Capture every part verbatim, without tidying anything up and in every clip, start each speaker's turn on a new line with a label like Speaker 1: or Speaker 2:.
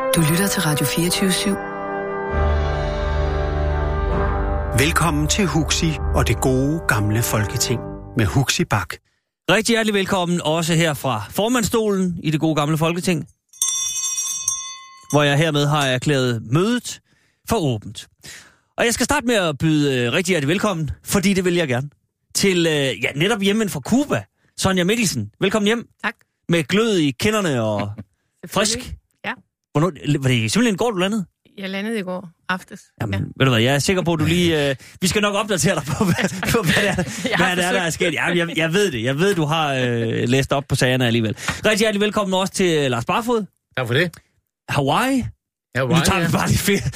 Speaker 1: Du lytter til Radio fireogtyve syv.
Speaker 2: Velkommen til Huxi og det gode gamle Folketing med Huxi Bach.
Speaker 3: Rigtig hjertelig velkommen også her fra formandsstolen i det gode gamle Folketing, hvor jeg hermed har erklæret mødet for åbent. Og jeg skal starte med at byde uh, rigtig hjertelig velkommen, fordi det vil jeg gerne, til uh, ja, netop hjemmen fra Cuba, Sonja Mikkelsen. Velkommen hjem.
Speaker 4: Tak.
Speaker 3: Med glød i kinderne og frisk.
Speaker 4: Ja.
Speaker 3: Hvornår, var det simpelthen går, du landede?
Speaker 4: Jeg landede i går aftes.
Speaker 3: Jamen,
Speaker 4: ja.
Speaker 3: ved du hvad, jeg er sikker på, at du lige... Øh, vi skal nok opdatere dig på, hvad, på, hvad, det er, hvad det er, der er sket. Ja, jeg, jeg ved det. Jeg ved, du har øh, læst op på sagerne alligevel. Rigtig hjertelig velkommen også til Lars Barfod.
Speaker 5: Tak for det.
Speaker 3: Hawaii.
Speaker 5: Hawaii,
Speaker 3: nu tager vi bare lige fedt.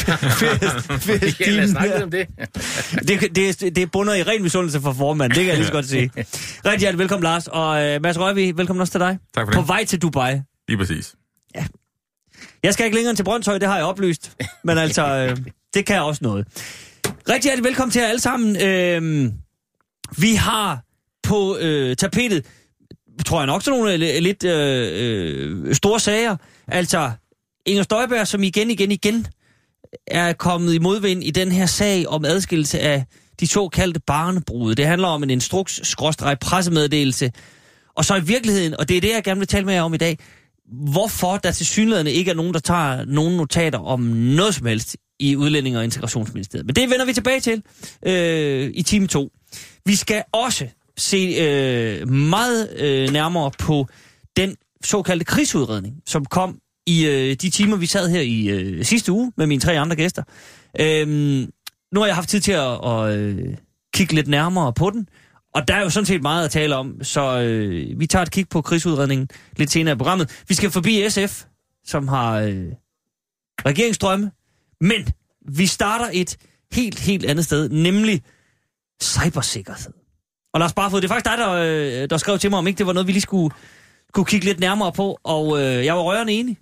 Speaker 3: fedt
Speaker 5: ja, lad os snakke lidt om det.
Speaker 3: det, det. Det bunder i ren misundelse for formanden, det kan jeg lige så godt sige. Rigtig hjertelig velkommen, Lars. Og øh, Mads Røgvig, velkommen også til dig.
Speaker 6: Tak for det.
Speaker 3: På vej til Dubai.
Speaker 6: Lige præcis.
Speaker 3: Ja. Jeg skal ikke længere end til Brøndshøj, det har jeg oplyst. Men altså, øh, det kan også noget. Rigtig hjertelig velkommen til jer alle sammen. Øh, vi har på øh, tapetet, tror jeg nok, sådan nogle lidt øh, øh, store sager. Altså, Inger Støjberg, som igen, igen, igen er kommet i modvind i den her sag om adskillelse af de såkaldte barnebrude. Det handler om en instruks-pressemeddelelse. Og så i virkeligheden, og det er det, jeg gerne vil tale med jer om i dag, hvorfor der tilsyneladende ikke er nogen, der tager nogen notater om noget som helst i Udlændinge- og Integrationsministeriet. Men det vender vi tilbage til øh, i time to. Vi skal også se øh, meget øh, nærmere på den såkaldte krigsudredning, som kom i øh, de timer, vi sad her i øh, sidste uge med mine tre andre gæster. Øh, nu har jeg haft tid til at, at øh, kigge lidt nærmere på den. Og der er jo sådan set meget at tale om, så øh, vi tager et kig på krigsudredningen lidt senere i programmet. Vi skal forbi S F, som har øh, regeringsdrømme, men vi starter et helt, helt andet sted, nemlig cybersikkerhed. Og Lars Barfod, det er faktisk dig, der, øh, der skrev til mig, om ikke det var noget, vi lige skulle, skulle kigge lidt nærmere på, og øh, jeg var rørende enig.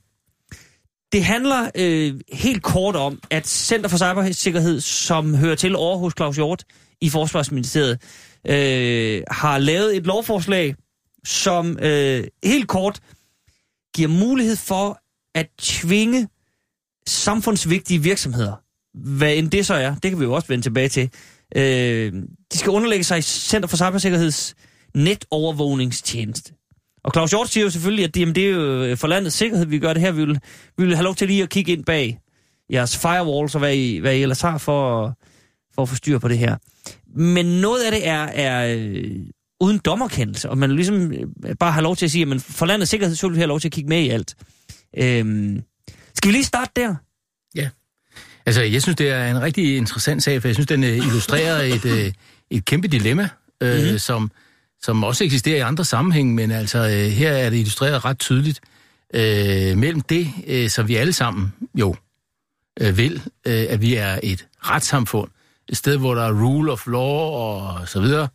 Speaker 3: Det handler øh, helt kort om, at Center for Cybersikkerhed, som hører til over hos Claus Hjort i Forsvarsministeriet, Øh, har lavet et lovforslag, som øh, helt kort giver mulighed for at tvinge samfundsvigtige virksomheder, hvad end det så er, det kan vi jo også vende tilbage til, øh, de skal underlægge sig i Center for Cybersikkerheds netovervågningstjeneste. Og Claus Hjort siger jo selvfølgelig, at jamen, det er jo for landets sikkerhed, vi gør det her. Vi vil, vi vil have lov til lige at kigge ind bag jeres firewalls og hvad I, hvad I ellers har for, for at få styr på det her. Men noget af det er, er øh, uden dommerkendelse, og man ligesom øh, bare har lov til at sige, at man for landets sikkerhed, så vil vi have lov til at kigge med i alt. Øhm, skal vi lige starte der?
Speaker 5: Ja. Altså, jeg synes, det er en rigtig interessant sag, for jeg synes, den øh, illustrerer et, øh, et kæmpe dilemma, øh, mm-hmm. som, som også eksisterer i andre sammenhæng, men altså, øh, her er det illustreret ret tydeligt øh, mellem det, øh, som vi alle sammen jo øh, vil, øh, at vi er et retssamfund, et sted, hvor der er rule of law og så videre.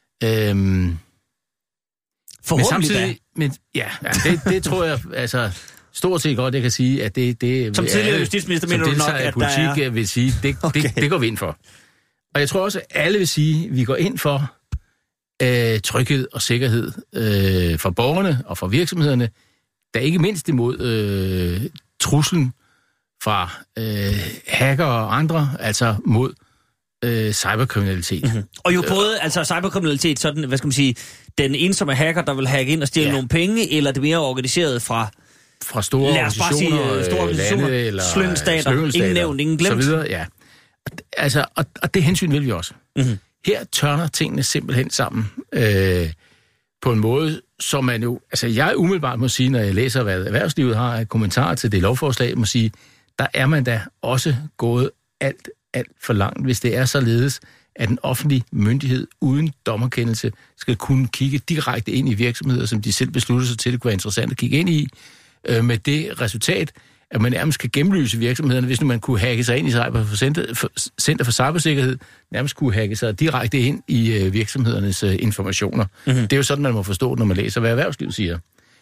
Speaker 5: Øhm,
Speaker 3: Forhåbentlig
Speaker 5: men samtidig, men, ja, ja det, det tror jeg, altså, stort set godt, jeg kan sige, at det... det
Speaker 3: som tidligere justitsminister mener du nok, at
Speaker 5: politik,
Speaker 3: der er...
Speaker 5: vil sige, det, okay. det, det går vi ind for. Og jeg tror også, at alle vil sige, at vi går ind for øh, tryghed og sikkerhed øh, for borgerne og for virksomhederne, der ikke mindst imod øh, truslen fra øh, hacker og andre, altså mod Øh, cyberkriminalitet. Mm-hmm.
Speaker 3: Og jo både altså cyberkriminalitet, sådan, hvad skal man sige, den ensomme hacker, der vil hacke ind og stjæle ja. nogle penge, eller det mere organiseret fra
Speaker 5: fra store organisationer,
Speaker 3: sige, store organisationer
Speaker 5: lande, eller
Speaker 3: slyngelstater, ingen nævnt, ingen glemt.
Speaker 5: Så videre, ja. Altså, og, og det hensyn vil vi også. Mm-hmm. Her tørner tingene simpelthen sammen øh, på en måde, som man jo, altså jeg umiddelbart må sige, når jeg læser, hvad erhvervslivet har af kommentarer til det lovforslag, må sige, der er man da også gået alt alt for langt, hvis det er således, at en offentlig myndighed uden dommerkendelse skal kunne kigge direkte ind i virksomheder, som de selv beslutter sig til, det kunne være interessant at kigge ind i, øh, med det resultat, at man nærmest kan gennemlyse virksomhederne, hvis nu man kunne hacke sig ind i Cyber for Center, for, Center for Cybersikkerhed, nærmest kunne hacke sig direkte ind i øh, virksomhedernes øh, informationer. Mm-hmm. Det er jo sådan, man må forstå, når man læser, hvad erhvervslivet siger.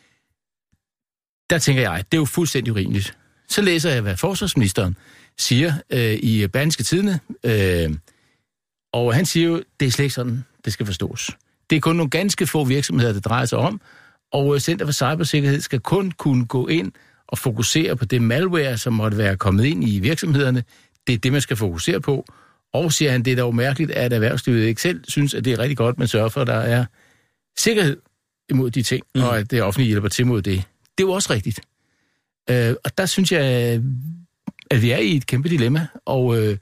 Speaker 5: Der tænker jeg, det er jo fuldstændig urimeligt. Så læser jeg, hvad forsvarsministeren siger øh, i Berlingske Tidende, øh, og han siger jo, det er slet ikke sådan, det skal forstås. Det er kun nogle ganske få virksomheder, det drejer sig om, og Center for Cybersikkerhed skal kun kunne gå ind og fokusere på det malware, som måtte være kommet ind i virksomhederne. Det er det, man skal fokusere på. Og siger han, det er dog mærkeligt, at erhvervslivet ikke selv synes, at det er rigtig godt, man sørger for, at der er sikkerhed imod de ting, mm. og at det offentlige hjælper til mod det. Det er jo også rigtigt. Øh, og der synes jeg, at vi er i et kæmpe dilemma, og øh,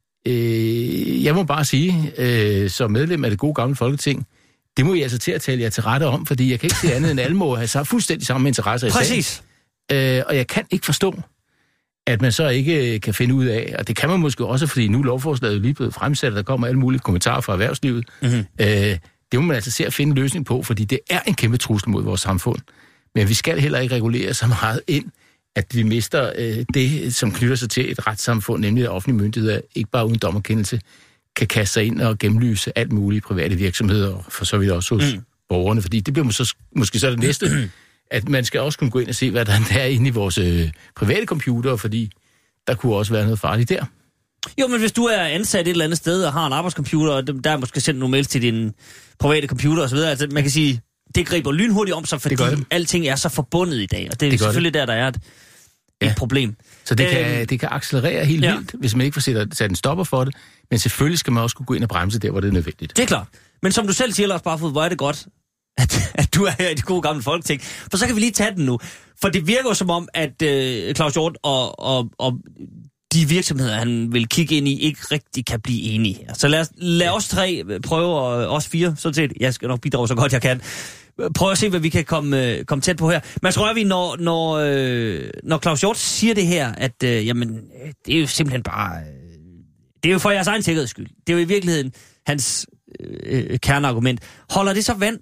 Speaker 5: øh, jeg må bare sige, øh, som medlem af det gode gamle Folketing, det må I altså til at tale jer til rette om, fordi jeg kan ikke se andet end alle må have så fuldstændig samme interesser i sagen.
Speaker 3: Præcis.
Speaker 5: Øh, og jeg kan ikke forstå, at man så ikke kan finde ud af, og det kan man måske også, fordi nu lovforslaget er lige blevet fremsat, og der kommer alle mulige kommentarer fra erhvervslivet. Mm-hmm. Øh, det må man altså se at finde en løsning på, fordi det er en kæmpe trussel mod vores samfund. Men vi skal heller ikke regulere så meget ind, at vi mister øh, det, som knytter sig til et retssamfund, nemlig at offentlige myndigheder, ikke bare uden dommerkendelse, kan kaste sig ind og gennemlyse alt muligt private virksomheder, og for så vidt også hos mm. borgerne, fordi det bliver måske så, måske så det næste, at man skal også kunne gå ind og se, hvad der er inde i vores øh, private computere, fordi der kunne også være noget farligt der.
Speaker 3: Jo, men hvis du er ansat et eller andet sted og har en arbejdscomputer, og der er måske sendt nogle mails til din private computer osv., altså man kan sige, det griber lynhurtigt om sig, fordi alting er så forbundet i dag, og det er det selvfølgelig det. Der, der er et, ja. et problem.
Speaker 5: Så det kan, det kan accelerere helt ja. vildt, hvis man ikke får sat, sat en stopper for det, men selvfølgelig skal man også kunne gå ind og bremse der, hvor det er nødvendigt.
Speaker 3: Det er klart. Men som du selv siger, Lars Barfod, hvor er det godt, at, at du er her i det gode gamle Folketing. For så kan vi lige tage den nu. For det virker jo som om, at øh, Claus Hjort og, og, og de virksomheder, han vil kigge ind i, ikke rigtig kan blive enige her. Så lad os, lad os tre prøve, og os fire, sådan set, jeg skal nok bidrage så godt jeg kan, prøve at se, hvad vi kan komme, komme tæt på her. Men tror jeg, vi, når, når, øh, når Claus Hjort siger det her, at øh, jamen, det er jo simpelthen bare, øh, det er jo for jeres egen sikkerheds skyld. Det er jo i virkeligheden hans øh, kerneargument. Holder det så vand?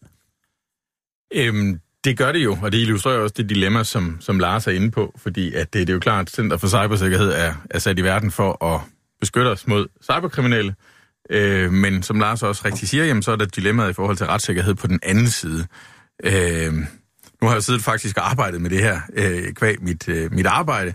Speaker 6: Øhm, det gør det jo, og det illustrerer også det dilemma, som, som Lars er inde på, fordi at det, det er jo klart, at Center for Cybersikkerhed er, er sat i verden for at beskytte os mod cyberkriminelle, øh, men som Lars også rigtig siger, jamen, så er der dilemmaet i forhold til retssikkerhed på den anden side. Øh, nu har jeg siddet faktisk og arbejdet med det her øh, kvæg mit, øh, mit arbejde,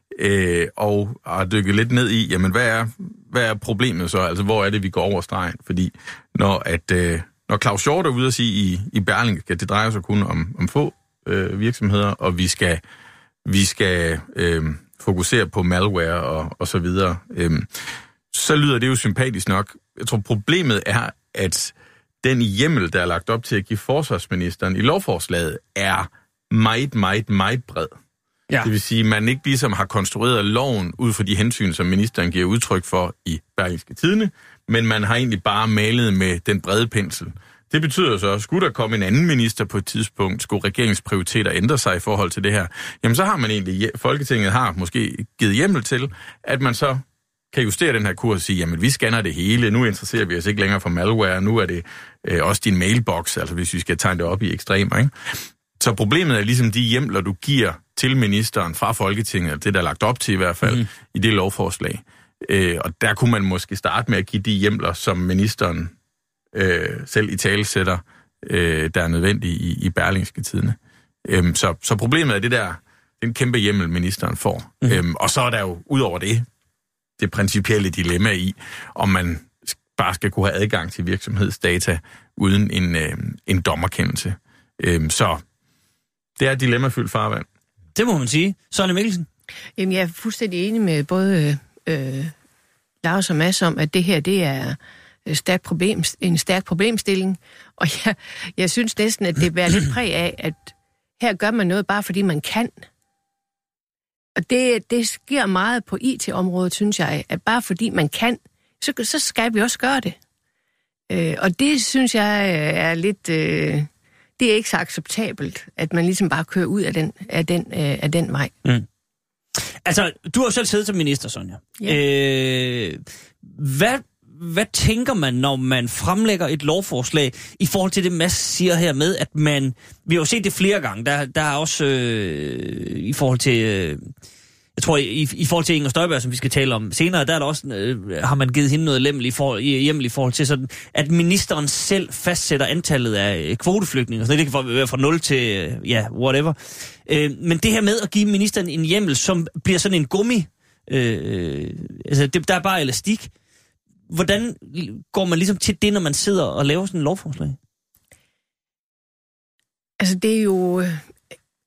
Speaker 6: øh, og har dykket lidt ned i, jamen hvad er, hvad er problemet så, altså hvor er det, vi går over stregen, fordi når at... Øh, Når Claus Hjort er ude at sige i, i Berlingske, at det drejer sig kun om, om få øh, virksomheder, og vi skal, vi skal øh, fokusere på malware og, og så videre, øh, så lyder det jo sympatisk nok. Jeg tror, problemet er, at den hjemmel, der er lagt op til at give forsvarsministeren i lovforslaget, er meget, meget, meget bred. Ja. Det vil sige, at man ikke ligesom har konstrueret loven ud fra de hensyn, som ministeren giver udtryk for i Berlingske Tidende, men man har egentlig bare malet med den brede pensel. Det betyder så, at skulle der komme en anden minister på et tidspunkt, skulle regeringens prioriteter ændre sig i forhold til det her, jamen så har man egentlig, Folketinget har måske givet hjemmel til, at man så kan justere den her kurs og sige, jamen vi scanner det hele, nu interesserer vi os ikke længere for malware, nu er det øh, også din mailbox, altså hvis vi skal tegne det op i ekstremer, ikke? Så problemet er ligesom de hjemler, du giver til ministeren fra Folketinget, det der er lagt op til i hvert fald, mm. i det lovforslag. Øh, og der kunne man måske starte med at give de hjemler, som ministeren øh, selv i tale sætter, øh, der er nødvendige i, i Berlingske Tidende. Øh, så, så problemet er det der, den kæmpe hjemmel, ministeren får. Mm. Øh, og så er der jo, ud over det, det principielle dilemma i, om man bare skal kunne have adgang til virksomhedsdata uden en, øh, en dommerkendelse. Øh, så det er et dilemmafyldt farvand.
Speaker 3: Det må man sige. Sonja Mikkelsen?
Speaker 4: Jamen, jeg er fuldstændig enig med både øh, Lars og Mads om, at det her, det er stærk problem, en stærk problemstilling. Og jeg, jeg synes næsten, at det bærer lidt præg af, at her gør man noget bare fordi man kan. Og det, det sker meget på I T-området, synes jeg, at bare fordi man kan, så, så skal vi også gøre det. Øh, og det synes jeg er lidt... Øh, det er ikke så acceptabelt, at man ligesom bare kører ud af den, af den, øh, af den vej.
Speaker 3: Mm. Altså, du har selv siddet som minister, Sonja. Ja. Øh, hvad, hvad tænker man, når man fremlægger et lovforslag i forhold til det, Mads siger her med, at man... Vi har jo set det flere gange. Der, der er også øh, i forhold til... Øh, jeg tror, i, i forhold til Inger Støjberg, som vi skal tale om senere, der er der også, øh, har man givet hende noget hjemmel i, for, hjemmel i forhold til, sådan, at ministeren selv fastsætter antallet af kvoteflygtninge. Så det kan være fra nul til, øh, ja, whatever. Øh, men det her med at give ministeren en hjemmel, som bliver sådan en gummi, øh, altså det, der er bare elastik. Hvordan går man ligesom til det, når man sidder og laver sådan en lovforslag?
Speaker 4: Altså det er jo...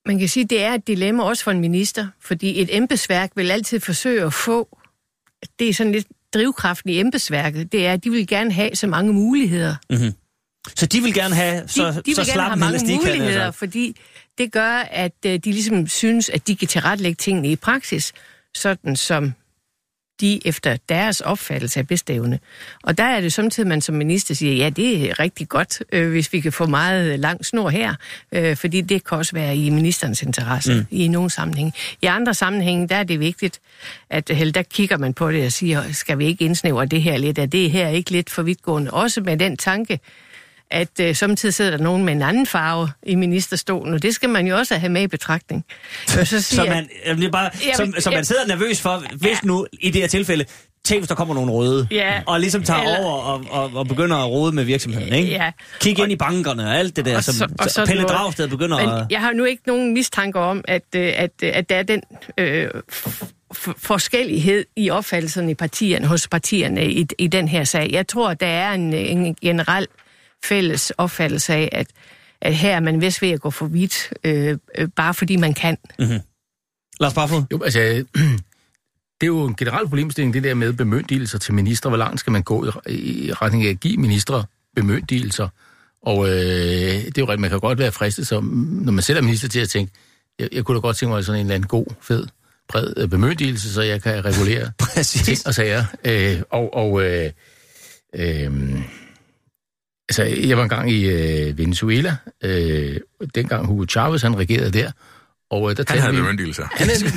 Speaker 4: Man kan sige, at det er et dilemma også for en minister, fordi et embedsværk vil altid forsøge at få, det er sådan lidt drivkraften i embedsværket, det er, at de vil gerne have så mange muligheder.
Speaker 3: Mm-hmm. Så de vil gerne have så,
Speaker 4: de, de vil
Speaker 3: så
Speaker 4: gerne have mange
Speaker 3: de
Speaker 4: muligheder,
Speaker 3: kan, altså.
Speaker 4: fordi det gør, at uh, de ligesom synes, at de kan tilrettelægge tingene i praksis, sådan som de efter deres opfattelse af bedste evne. Og der er det samtidig, man som minister siger, ja, det er rigtig godt, øh, hvis vi kan få meget lang snor her, øh, fordi det kan også være i ministerens interesse mm. i nogle sammenhænge. I andre sammenhænge, der er det vigtigt, at held, der kigger man på det og siger, skal vi ikke indsnævre det her lidt? Er det her ikke lidt for vidtgående? Også med den tanke, at øh, samtidig sidder der nogen med en anden farve i ministerstolen, og det skal man jo også have med i betragtning. Så, sige,
Speaker 3: så, man, at, bare, ja, som, så man sidder nervøs for, hvis ja. nu i det her tilfælde, tænk hvis der kommer nogle røde, ja. og ligesom tager Eller, over og, og, og begynder at rode med virksomheden, ikke? Ja. Kig ind i bankerne og alt det der, og som så, og så Pelle Dragsted begynder at...
Speaker 4: Jeg har nu ikke nogen mistanke om, at, at, at der er den øh, forskellighed i opfattelserne i partierne, hos partierne i, i den her sag. Jeg tror, der er en, en generel fælles opfattelse af, at, at her er man vist ved at gå for vidt, øh, øh, bare fordi man kan.
Speaker 3: Mm-hmm. Lars Barfod?
Speaker 5: Jo, altså, det er jo en generel problemstilling, det der med bemyndigelser til ministre. Hvor langt skal man gå i, i retning af at give ministre bemyndigelser? Og øh, det er jo rigtigt, man kan godt være fristet, så, når man selv er minister, til at tænke, jeg, jeg kunne da godt tænke mig sådan en eller anden god, fed, bred bemyndigelse, så jeg kan regulere ting og sager. Øh, og og øh, øh, Altså, jeg var engang i øh, Venezuela, øh, dengang Hugo Chavez, han regerede der, og øh, der
Speaker 6: han havde bemyndigelser.
Speaker 5: Han havde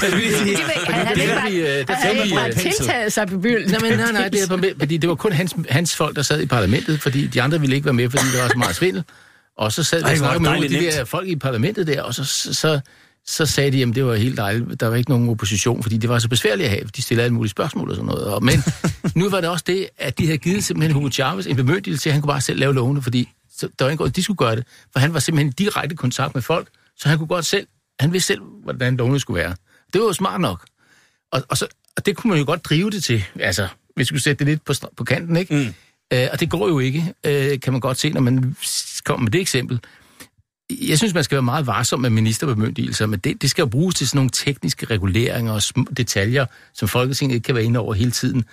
Speaker 4: ikke bare tiltaget sig bemyndigelser.
Speaker 5: Nej, nej, nej, det er, fordi det var kun hans, hans folk, der sad i parlamentet, fordi de andre ville ikke være med, fordi der var så meget svindel. Og så sad der snakkede med nogle af de der folk i parlamentet der, og så, så, så sagde de, at det var helt dejligt, der var ikke nogen opposition, fordi det var så besværligt at have, de stillede alle mulige spørgsmål og sådan noget. Og, men nu var det også det, at de havde givet simpelthen Hugo Chavez en bemyndigelse til, at han kunne bare selv lave lovene, fordi så, der var ikke godt, de skulle gøre det, for han var simpelthen i direkte kontakt med folk, så han kunne godt selv, han vidste selv, hvordan lovene skulle være. Det var jo smart nok. Og, og, så, og det kunne man jo godt drive det til, altså, hvis vi skulle sætte det lidt på, på kanten, ikke? Mm. Øh, og det går jo ikke, øh, kan man godt se, når man kommer med det eksempel. Jeg synes, man skal være meget varsom med ministerbemyndigelser, men det, det skal jo bruges til sådan nogle tekniske reguleringer og små detaljer, som Folketinget ikke kan være inde over hele tiden.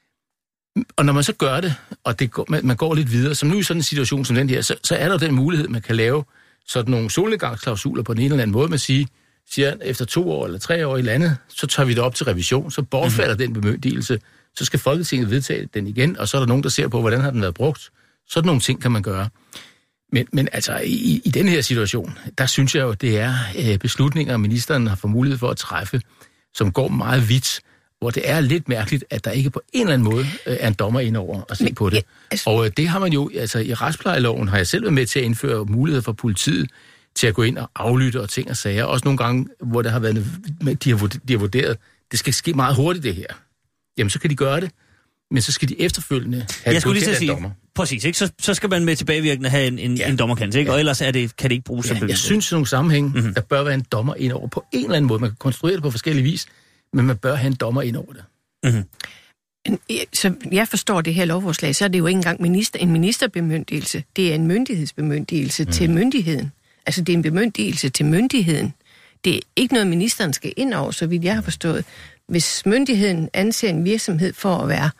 Speaker 5: Og når man så gør det, og det går, man, man går lidt videre, som nu i sådan en situation som den her, så, så er der den mulighed, man kan lave sådan nogle solnedgangsklausuler på den ene eller anden måde. Man siger, siger efter to år eller tre år i landet, så tager vi det op til revision, så bortfalder mm-hmm. den bemyndigelse, så skal Folketinget vedtage den igen, og så er der nogen, der ser på, hvordan har den været brugt. Sådan nogle ting kan man gøre. Men, men altså, i, i den her situation, der synes jeg jo, det er øh, beslutninger, ministeren har fået mulighed for at træffe, som går meget vidt, hvor det er lidt mærkeligt, at der ikke på en eller anden måde øh, er en dommer ind over at se men, på det. Ja, altså... Og øh, det har man jo, altså i retsplejeloven har jeg selv været med til at indføre mulighed for politiet til at gå ind og aflytte og ting og sager. Også nogle gange, hvor der har været, de har, de har vurderet, det skal ske meget hurtigt det her. Jamen, så kan de gøre det. Men så skal de efterfølgende have
Speaker 3: jeg skulle lige
Speaker 5: en
Speaker 3: sige,
Speaker 5: dommer.
Speaker 3: Præcis, ikke? Så, så skal man med tilbagevirkende have en, en, ja. en dommerkendelse, ikke? Og ellers er det, kan det ikke bruges ja, som bevis.
Speaker 5: Jeg synes, i nogle sammenhæng, mm-hmm. der bør være en dommer ind over på en eller anden måde. Man kan konstruere det på forskellige vis, men man bør have en dommer ind over det.
Speaker 4: Mm-hmm. Så jeg forstår det her lovforslag, så er det jo ikke engang minister, en ministerbemyndigelse. Det er en myndighedsbemyndigelse mm. til myndigheden. Altså, det er en bemyndigelse til myndigheden. Det er ikke noget, ministeren skal ind over, så vidt jeg har forstået. Hvis myndigheden anser en virksomhed for at være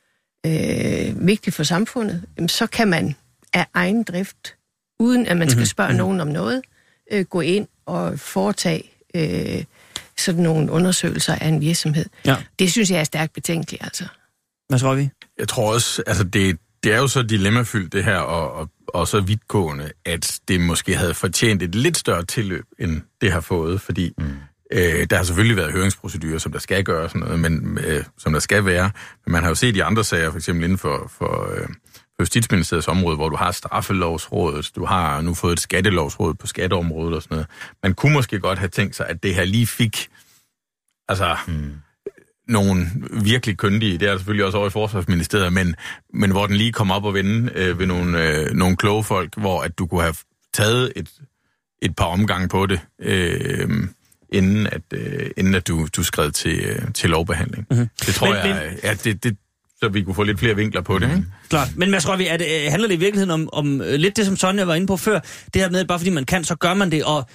Speaker 4: øh, vigtig for samfundet, så kan man af egen drift, uden at man skal spørge mm-hmm. nogen om noget, øh, gå ind og foretage øh, sådan nogle undersøgelser af en virksomhed. Ja. Det synes jeg er stærkt betænkeligt, altså.
Speaker 3: Hvad tror vi?
Speaker 6: Jeg tror også, altså det, det er jo så dilemmafyldt det her, og, og, og så vidtgående, at det måske havde fortjent et lidt større tilløb, end det har fået, fordi mm. øh, der har selvfølgelig været høringsprocedurer, som der skal gøre sådan noget, men øh, som der skal være. Men man har jo set i andre sager, for eksempel inden for, for øh, Justitsministeriets område, hvor du har straffelovsrådet, du har nu fået et skattelovsråd på skatteområdet og sådan noget. Man kunne måske godt have tænkt sig, at det her lige fik altså mm. nogle virkelig kyndige, det er selvfølgelig også over i Forsvarsministeriet, men, men hvor den lige kom op og vende øh, ved nogle, øh, nogle kloge folk, hvor at du kunne have taget et, et par omgange på det, øh, inden at, øh, inden at du, du skred til, øh, til lovbehandling. Mm-hmm. Det tror men, jeg, ja, det, det så vi kunne få lidt flere vinkler på det. Mm-hmm.
Speaker 3: Klart. Men Mads Rørvig, er det, handler det i virkeligheden om, om lidt det, som Sonja var inde på før, det her med, at bare fordi man kan, så gør man det, og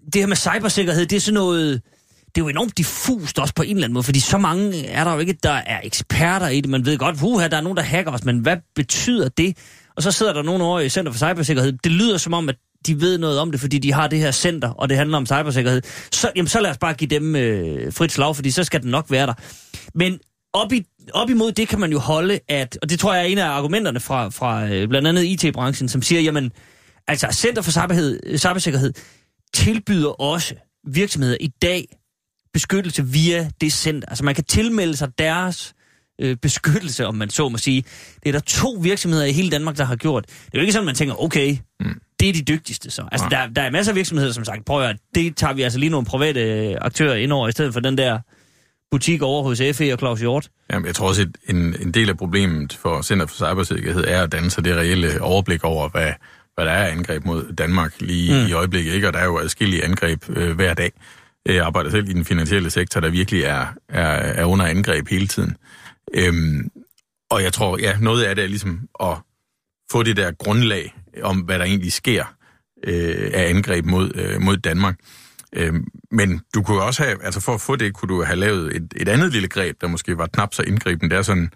Speaker 3: det her med cybersikkerhed, det er sådan noget... Det er jo enormt diffust også på en eller anden måde, fordi så mange er der jo ikke, der er eksperter i det. Man ved godt, puha, der er nogen, der hacker os, men hvad betyder det? Og så sidder der nogen over i Center for Cybersikkerhed. Det lyder som om, at de ved noget om det, fordi de har det her center, og det handler om cybersikkerhed. Så, jamen, så lad os bare give dem øh, frit slag, fordi så skal den nok være der. Men op, i, op imod det kan man jo holde, at, og det tror jeg er en af argumenterne fra, fra øh, blandt andet I T-branchen, som siger, jamen, altså Center for Cybersikkerhed, Cybersikkerhed tilbyder også virksomheder i dag beskyttelse via det center. Altså man kan tilmelde sig deres øh, beskyttelse, om man så må sige. Det er der to virksomheder i hele Danmark, der har gjort. Det er jo ikke sådan, man tænker, okay, mm. det er de dygtigste så. Altså ja. der, der er masser af virksomheder, som sagt, prøv at det tager vi altså lige nogle private aktører ind over, i stedet for den der butik over hos F E og Claus Hjort. Jamen,
Speaker 6: jeg tror også, at en, en del af problemet for Center for Cybersikkerhed er at danne sig det reelle overblik over, hvad, hvad der er angreb mod Danmark lige mm. i øjeblikket, ikke? Og der er jo adskillige angreb øh, hver dag. Jeg arbejder selv i den finansielle sektor, der virkelig er, er, er under angreb hele tiden. Øhm, og jeg tror, ja, noget af det er ligesom at få det der grundlag om, hvad der egentlig sker øh, af angreb mod, øh, mod Danmark. Øhm, men du kunne også have, altså for at få det, kunne du have lavet et, et andet lille greb, der måske var knap så indgribende. Det er sådan,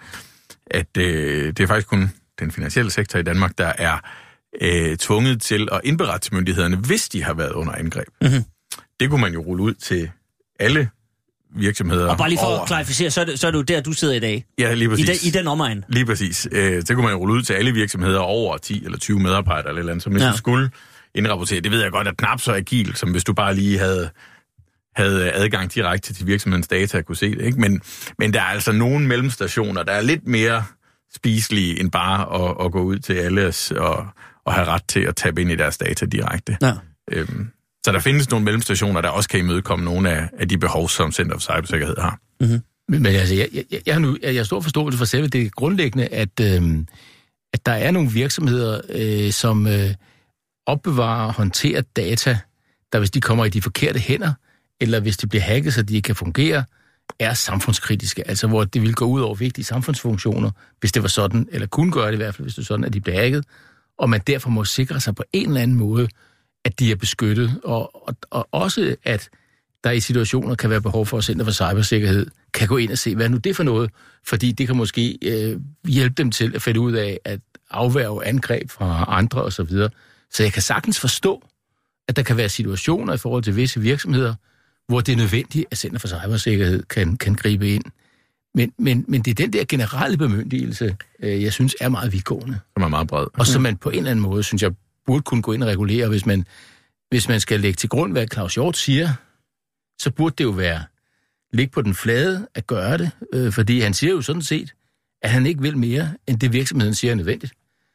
Speaker 6: at øh, det er faktisk kun den finansielle sektor i Danmark, der er øh, tvunget til at indberette til myndighederne, hvis de har været under angreb. Mm-hmm. Det kunne man jo rulle ud til alle virksomheder. Og
Speaker 3: bare lige for
Speaker 6: over...
Speaker 3: at klarificere, så er, det, så er det jo der, du sidder i dag.
Speaker 6: Ja, lige præcis.
Speaker 3: I, de, i den omegn.
Speaker 6: Lige præcis. Øh, så kunne man jo rulle ud til alle virksomheder over ti eller tyve medarbejdere eller eller andet, som hvis ja. du skulle indrapportere. Det ved jeg godt er knap så agil, som hvis du bare lige havde, havde adgang direkte til virksomhedens data og kunne se det. Ikke? Men, men der er altså nogle mellemstationer, der er lidt mere spiselige end bare at, at gå ud til alle og, og have ret til at tabe ind i deres data direkte. Ja. Øhm, Så der findes nogle mellemstationer, der også kan imødekomme nogle af, af de behov, som Center for Cybersikkerhed har.
Speaker 5: Mm-hmm. Men, men altså, jeg, jeg, jeg, har nu, jeg har stor forståelse for selv det grundlæggende, at, øh, at der er nogle virksomheder, øh, som øh, opbevarer og håndterer data, der hvis de kommer i de forkerte hænder, eller hvis de bliver hacket, så de ikke kan fungere, er samfundskritiske. Altså hvor det vil gå ud over vigtige samfundsfunktioner, hvis det var sådan, eller kunne gøre det i hvert fald, hvis det er sådan, at de bliver hacket, og man derfor må sikre sig på en eller anden måde, at de er beskyttet, og, og, og også at der i situationer kan være behov for, at Center for Cybersikkerhed kan gå ind og se, hvad nu det er for noget, fordi det kan måske øh, hjælpe dem til at finde ud af at afværge angreb fra andre osv. Så, så jeg kan sagtens forstå, at der kan være situationer i forhold til visse virksomheder, hvor det er nødvendigt, at Center for Cybersikkerhed kan, kan gribe ind. Men, men, men det er den der generelle bemyndigelse, øh, jeg synes er meget vidtgående.
Speaker 6: Som er meget bred.
Speaker 5: Og som man på en eller anden måde, synes jeg, burde kunne gå ind og regulere. Hvis man, hvis man skal lægge til grund, hvad Claus Hjort siger, så burde det jo være ligge på den flade at gøre det, øh, fordi han siger jo sådan set, at han ikke vil mere, end det virksomheden siger er nødvendigt.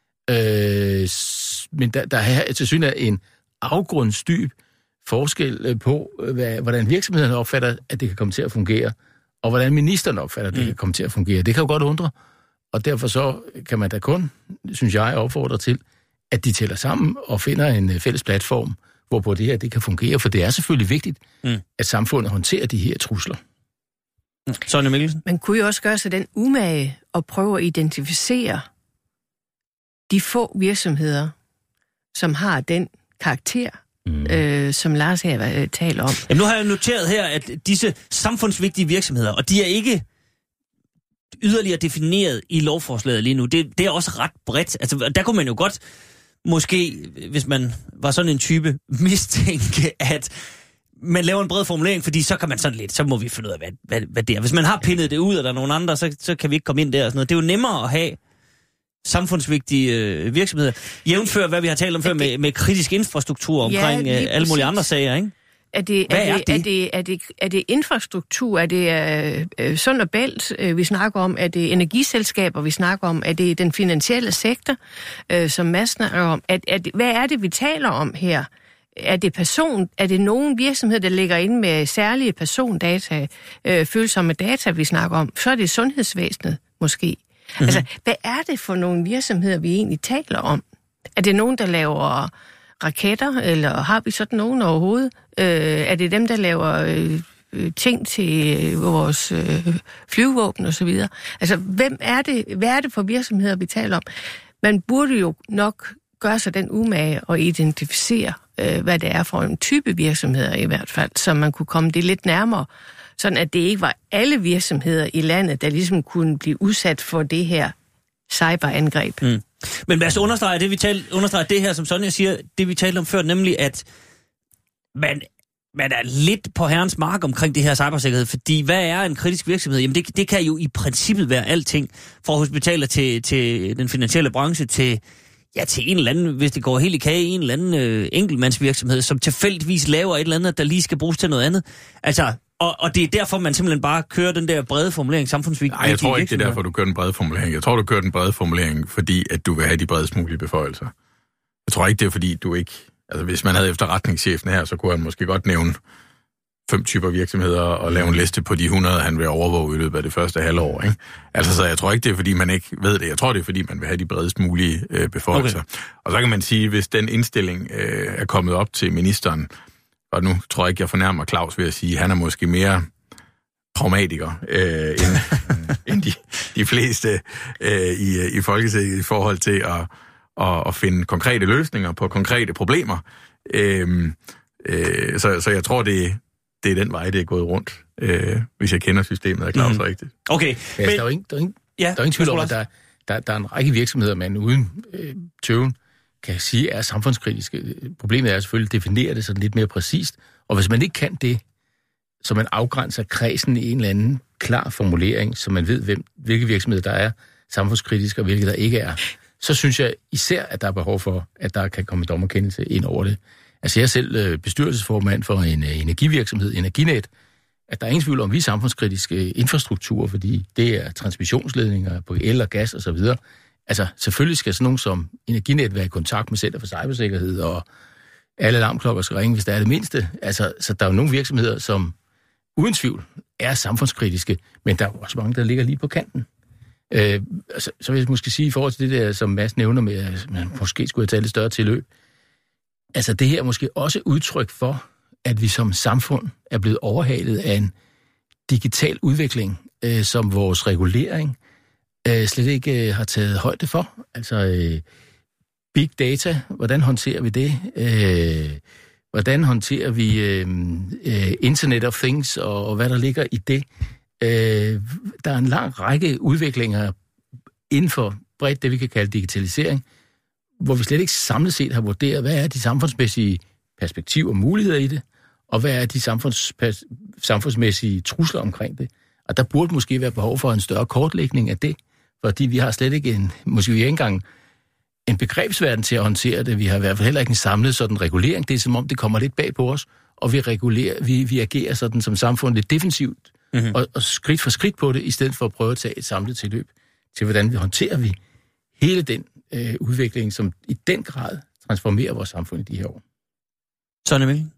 Speaker 5: Øh, men der, der er til synligheden en afgrundsdyb forskel på, hvad, hvordan virksomheden opfatter, at det kan komme til at fungere, og hvordan ministeren opfatter, at det mm. kan komme til at fungere. Det kan jo godt undre, og derfor så kan man da kun, synes jeg, opfordre til, at de tæller sammen og finder en fælles platform, hvorpå det her det kan fungere, for det er selvfølgelig vigtigt, mm. at samfundet håndterer de her trusler.
Speaker 3: Sonja Mikkelsen?
Speaker 4: Man kunne jo også gøre sig den umage og prøve at identificere de få virksomheder, som har den karakter, mm. øh, som Lars her øh, taler om.
Speaker 3: Jamen, nu har jeg noteret her, at disse samfundsvigtige virksomheder, og de er ikke yderligere defineret i lovforslaget lige nu, det, det er også ret bredt. Altså, der kunne man jo godt måske, hvis man var sådan en type, mistænke, at man laver en bred formulering, fordi så kan man sådan lidt, så må vi finde ud af, hvad, hvad, hvad det er. Hvis man har pindet det ud, og der er nogen andre, så, så kan vi ikke komme ind der og sådan noget. Det er jo nemmere at have samfundsvigtige øh, virksomheder. Jævnfør, hvad vi har talt om før, med, med kritisk infrastruktur omkring ja, øh, alle mulige andre sager, ikke?
Speaker 4: Er det,
Speaker 3: Hvad
Speaker 4: er,
Speaker 3: er,
Speaker 4: det,
Speaker 3: det?
Speaker 4: er, det, er, det, er det infrastruktur? Er det øh, Sund og Bælt, øh, vi snakker om? Er det energiselskaber, vi snakker om? Er det den finansielle sektor, øh, som Mads snakker om? Er, er det, hvad er det, vi taler om her? Er det person? Er det nogen virksomhed, der ligger inde med særlige persondata, øh, følsomme data, vi snakker om? Så er det sundhedsvæsenet måske. Mm-hmm. Altså, hvad er det for nogle virksomheder, vi egentlig taler om? Er det nogen, der laver raketter, eller har vi sådan nogen overhovedet? Øh, er det dem, der laver øh, ting til øh, vores øh, flyvevåben og så videre? Altså, hvem er det, hvad er det for virksomheder, vi taler om? Man burde jo nok gøre sig den umage og identificere, øh, hvad det er for en type virksomheder i hvert fald, så man kunne komme det lidt nærmere, sådan at det ikke var alle virksomheder i landet, der ligesom kunne blive udsat for det her cyberangreb.
Speaker 3: Mm. Men lad os understrege det, vi talte, understrege det her, som Sonja siger, det vi talte om før, nemlig at man, man er lidt på herrens mark omkring det her cybersikkerhed, fordi hvad er en kritisk virksomhed? Jamen det, det kan jo i princippet være alting, fra hospitaler til, til den finansielle branche, til, ja, til en eller anden, hvis det går helt i kage, en eller anden øh, enkeltmandsvirksomhed, som tilfældigvis laver et eller andet, der lige skal bruges til noget andet. Altså, og, og det er derfor, man simpelthen bare kører den der brede formulering samfundsvigtigt.
Speaker 6: Nej, jeg tror ikke, det er derfor, du kører den brede formulering. Jeg tror, du kører den brede formulering, fordi at du vil have de bredest mulige beføjelser. Jeg tror ikke, det er fordi, du ikke... Altså, hvis man havde efterretningschefen her, så kunne han måske godt nævne fem typer virksomheder og lave en liste på de hundrede, han vil overvåge i løbet af det første halvår, ikke? Altså, så jeg tror ikke, det er fordi, man ikke ved det. Jeg tror, det er fordi, man vil have de bredest mulige øh, beføjelser. Okay. Og så kan man sige, hvis den indstilling øh, er kommet op til ministeren, og nu tror jeg ikke, jeg fornærmer Claus ved at sige, at han er måske mere pragmatiker øh, end, end de, de fleste øh, i, i Folketinget i forhold til at, at, at finde konkrete løsninger på konkrete problemer. Øh, øh, så, så jeg tror, det, det er den vej, det er gået rundt, øh, hvis jeg kender systemet af Claus mm. rigtigt.
Speaker 3: Okay.
Speaker 5: Ja, men, der er jo ingen, der er ingen, ja, der er ingen tvivl om, at der, der, der er en række virksomheder, man uden øh, tøven kan sige, er samfundskritiske. Problemet er selvfølgelig at definere det sådan lidt mere præcist, og hvis man ikke kan det, så man afgrænser kredsen i en eller anden klar formulering, så man ved, hvem, hvilke virksomheder der er samfundskritiske, og hvilke der ikke er, så synes jeg især, at der er behov for, at der kan komme dommerkendelse ind over det. Altså jeg er selv bestyrelsesformand for en energivirksomhed, Energinet, at der er ingen tvivl om, vi er samfundskritiske infrastrukturer, fordi det er transmissionsledninger på el og gas og så videre. Altså selvfølgelig skal sådan nogen som Energinet være i kontakt med Center for Cybersikkerhed, og alle alarmklokker skal ringe, hvis der er det mindste. Altså, så der er jo nogle virksomheder, som uden tvivl er samfundskritiske, men der er også mange, der ligger lige på kanten. Øh, altså, så vil jeg måske sige, i forhold til det der, som Mads nævner med, at man måske skulle have taget lidt større tilløb, altså det her er måske også udtryk for, at vi som samfund er blevet overhalet af en digital udvikling, øh, som vores regulering øh, slet ikke øh, har taget højde for. Altså øh, big data, hvordan håndterer vi det? Øh, hvordan håndterer vi øh, øh, Internet of Things og, og hvad der ligger i det? Øh, der er en lang række udviklinger inden for bredt det, vi kan kalde digitalisering, hvor vi slet ikke samlet set har vurderet, hvad er de samfundsmæssige perspektiver og muligheder i det, og hvad er de samfunds, samfundsmæssige trusler omkring det. Og der burde måske være behov for en større kortlægning af det, fordi vi har slet ikke en, måske ikke engang en begrebsverden til at håndtere det. Vi har i hvert fald heller ikke en samlet sådan regulering. Det er som om, det kommer lidt bag på os, og vi, regulerer, vi, vi agerer sådan som samfund lidt defensivt, mm-hmm. og, og skridt for skridt på det, i stedet for at prøve at tage et samlet tilløb til, hvordan vi håndterer vi hele den øh, udvikling, som i den grad transformerer vores samfund i de her år.
Speaker 3: Sådan er det.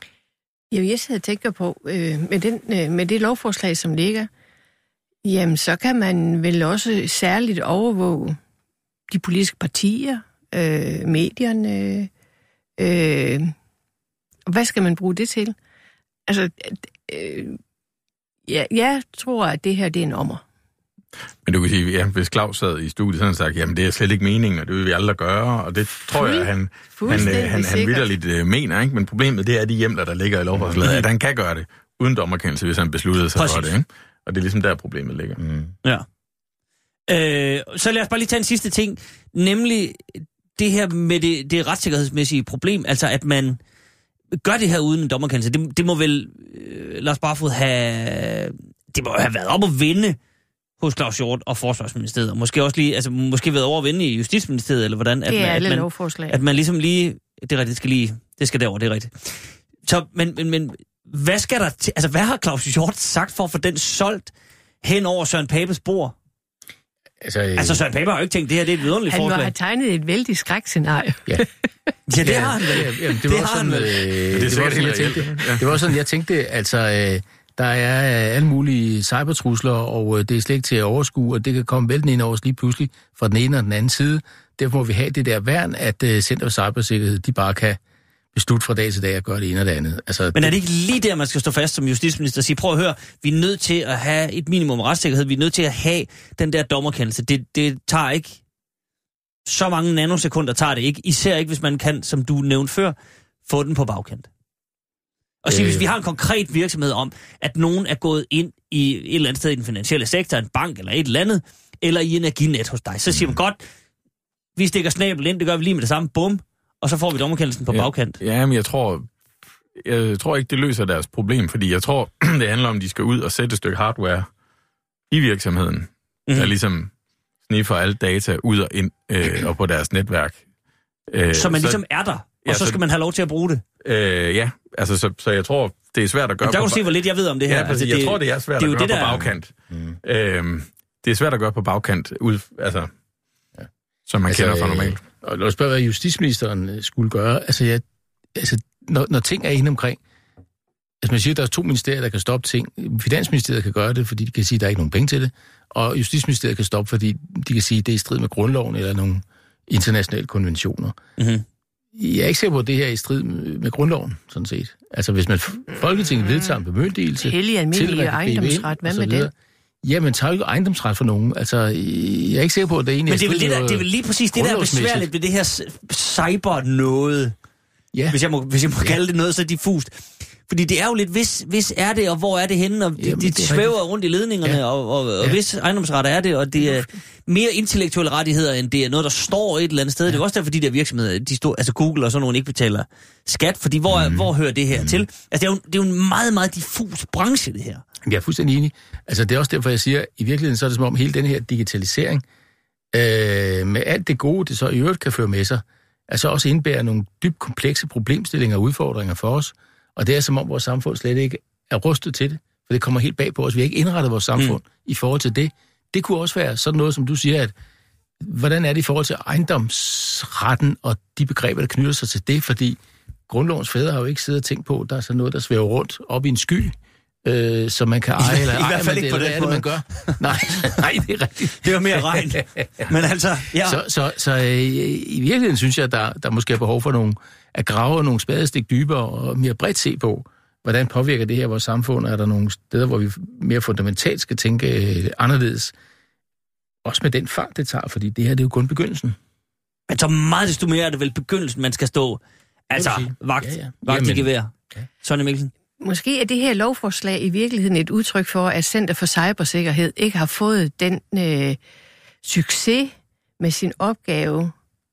Speaker 4: Jo, jeg sidder og tænker på, øh, med, den, øh, med det lovforslag, som ligger, jamen så kan man vel også særligt overvåge de politiske partier, øh, medierne. Øh, hvad skal man bruge det til? Altså, øh, ja, jeg tror, at det her det er en ommer.
Speaker 6: Men du kan sige, ja, hvis Claus sad i studiet, så han sagt, jamen det er slet ikke meningen, og det vil vi aldrig gøre, og det tror jeg, han, han, han, han vitterligt uh, mener, ikke? Men problemet, det er de hjemler, der ligger i lovforslaget, at han kan gøre det uden dommerkendelse, hvis han besluttede sig Præcis. for det, ikke? Og det er ligesom der, problemet ligger. Mm.
Speaker 3: Ja. Øh, så lad os bare lige tage en sidste ting, nemlig det her med det, det retssikkerhedsmæssige problem, altså at man gør det her uden en dommerkendelse. Det, det må vel, øh, Lars Barfoed, have, det må have været op at vinde hos Claus Hjort og Forsvarsministeriet, og måske også lige, altså måske været over at vinde i Justitsministeriet, eller hvordan? At
Speaker 4: det er
Speaker 3: man,
Speaker 4: alle
Speaker 3: at man,
Speaker 4: lovforslag.
Speaker 3: At man ligesom lige, det er rigtigt, det skal lige, det skal derover, det er rigtigt. Så, men, men, men hvad skal der til, altså hvad har Claus Hjort sagt for at få den solgt hen over Søren Papes bord? Altså, øh... altså Søren Pape har jo ikke tænkt, det her det er et vidunderligt
Speaker 4: han
Speaker 3: forslag.
Speaker 4: Han har tegnet et vældig skrækscenarie.
Speaker 5: Ja.
Speaker 3: ja, det har han vel.
Speaker 5: Ja, det, det var sådan, øh, det, det, var sådan, jeg tænkte, ja. det var sådan, jeg tænkte, altså, øh, der er alle mulige cybertrusler, og øh, det er slet ikke til at overskue, og det kan komme vælten ind over os lige pludselig fra den ene og den anden side. Derfor må vi have det der værn, at øh, Center for Cybersikkerhed, de bare kan beslutte fra dag til dag at gøre det ene og det andet. Altså,
Speaker 3: Men er det ikke lige der, man skal stå fast som justitsminister og sige, prøv at høre, vi er nødt til at have et minimum retssikkerhed, vi er nødt til at have den der dommerkendelse. Det, det tager ikke så mange nanosekunder tager det ikke. Især ikke, hvis man kan, som du nævnte før, få den på bagkant. Og sige, øh. hvis vi har en konkret virksomhed om, at nogen er gået ind i et eller andet sted i den finansielle sektor, en bank eller et eller andet, eller i Energinet hos dig, så siger man godt, vi stikker snabel ind, det gør vi lige med det samme, bum, og så får vi dommerkendelsen på
Speaker 6: ja.
Speaker 3: bagkant.
Speaker 6: Ja, men jeg tror, jeg tror ikke, det løser deres problem, fordi jeg tror, det handler om, at de skal ud og sætte et stykke hardware i virksomheden, mm-hmm. der ligesom sniffer alle data ud og ind øh, og på deres netværk.
Speaker 3: Øh, så man så, ligesom er der, og ja, så skal så, man have lov til at bruge det?
Speaker 6: Øh, ja, altså så, så jeg tror, det er svært at gøre.
Speaker 3: Der kan du se, hvor lidt jeg ved om det her.
Speaker 6: Ja, altså,
Speaker 3: jeg
Speaker 6: det, tror, det er svært det er at gøre det, på bagkant. Mm. Øh, det er svært at gøre på bagkant, ud, altså, ja. som man altså, kender fra normalt.
Speaker 5: Og lad os spørge, hvad justitsministeren skulle gøre. Altså, jeg, altså når, når ting er inde omkring, altså man siger, at der er to ministerier, der kan stoppe ting. Finansministeriet kan gøre det, fordi de kan sige, at der er ikke nogen penge til det. Og Justitsministeriet kan stoppe, fordi de kan sige, at det er i strid med grundloven eller nogle internationale konventioner. Mm-hmm. Jeg er ikke sikker på, at det her er i strid med grundloven, sådan set. Altså, hvis man Folketinget vedtager en bemyndigelse...
Speaker 4: Hellig almindelig ejendomsret, hvad med det?
Speaker 5: Jamen, tager jo ejendomsret for nogen. Altså, jeg er ikke sikker på, at det egentlig
Speaker 3: Men det er vel, det, der, det er vel lige præcis det, der er besværligt ved det her cyber-noget. Ja. Hvis jeg må, hvis jeg må ja. kalde det noget så diffust. Fordi det er jo lidt, hvis, hvis er det, og hvor er det henne, og de, de svæver rigtigt. rundt i ledningerne, ja. og, og, og ja. hvis ejendomsret er det, og det er mere intellektuelle rettigheder, end det er noget, der står et eller andet sted. Ja. Det er også derfor, de der virksomheder, de stod, altså Google og sådan nogle, ikke betaler skat, fordi hvor, mm. hvor hører det her mm. til? Altså, det er, jo, det er jo en meget, meget diffus branche, det her.
Speaker 5: Jeg er fuldstændig enig. Altså, det er også derfor, jeg siger, i virkeligheden så er det som om hele den her digitalisering, øh, med alt det gode, det så i øvrigt kan føre med sig, altså også indbærer nogle dybt komplekse problemstillinger og udfordringer for os. Og det er som om vores samfund slet ikke er rustet til det. For det kommer helt bag på os. Vi har ikke indrettet vores samfund mm. i forhold til det. Det kunne også være sådan noget, som du siger, at hvordan er det i forhold til ejendomsretten og de begreber, der knytter sig til det? Fordi grundlovens fædre har jo ikke siddet og tænkt på, at der er sådan noget, der svæver rundt op i en sky, øh, som man kan eje. Eller
Speaker 3: I hvert fald
Speaker 5: ikke
Speaker 3: det, på den måde.
Speaker 5: Man gør. Nej, nej, det er rigtigt.
Speaker 3: Det er jo mere regn. Men altså, ja.
Speaker 5: Så, så, så øh, i virkeligheden synes jeg, at der, der måske er behov for nogle, at grave nogle spadestik dybere og mere bredt se på, hvordan påvirker det her vores samfund? Er der nogle steder, hvor vi mere fundamentalt skal tænke øh, anderledes? Også med den fart, det tager, fordi det her det er jo kun begyndelsen.
Speaker 3: Men så meget desto mere er det vel begyndelsen, man skal stå. Altså, vagt, ja, ja. vagt i gevær. Ja. Sonja Mikkelsen.
Speaker 4: Måske er det her lovforslag i virkeligheden et udtryk for, at Center for Cybersikkerhed ikke har fået den øh, succes med sin opgave,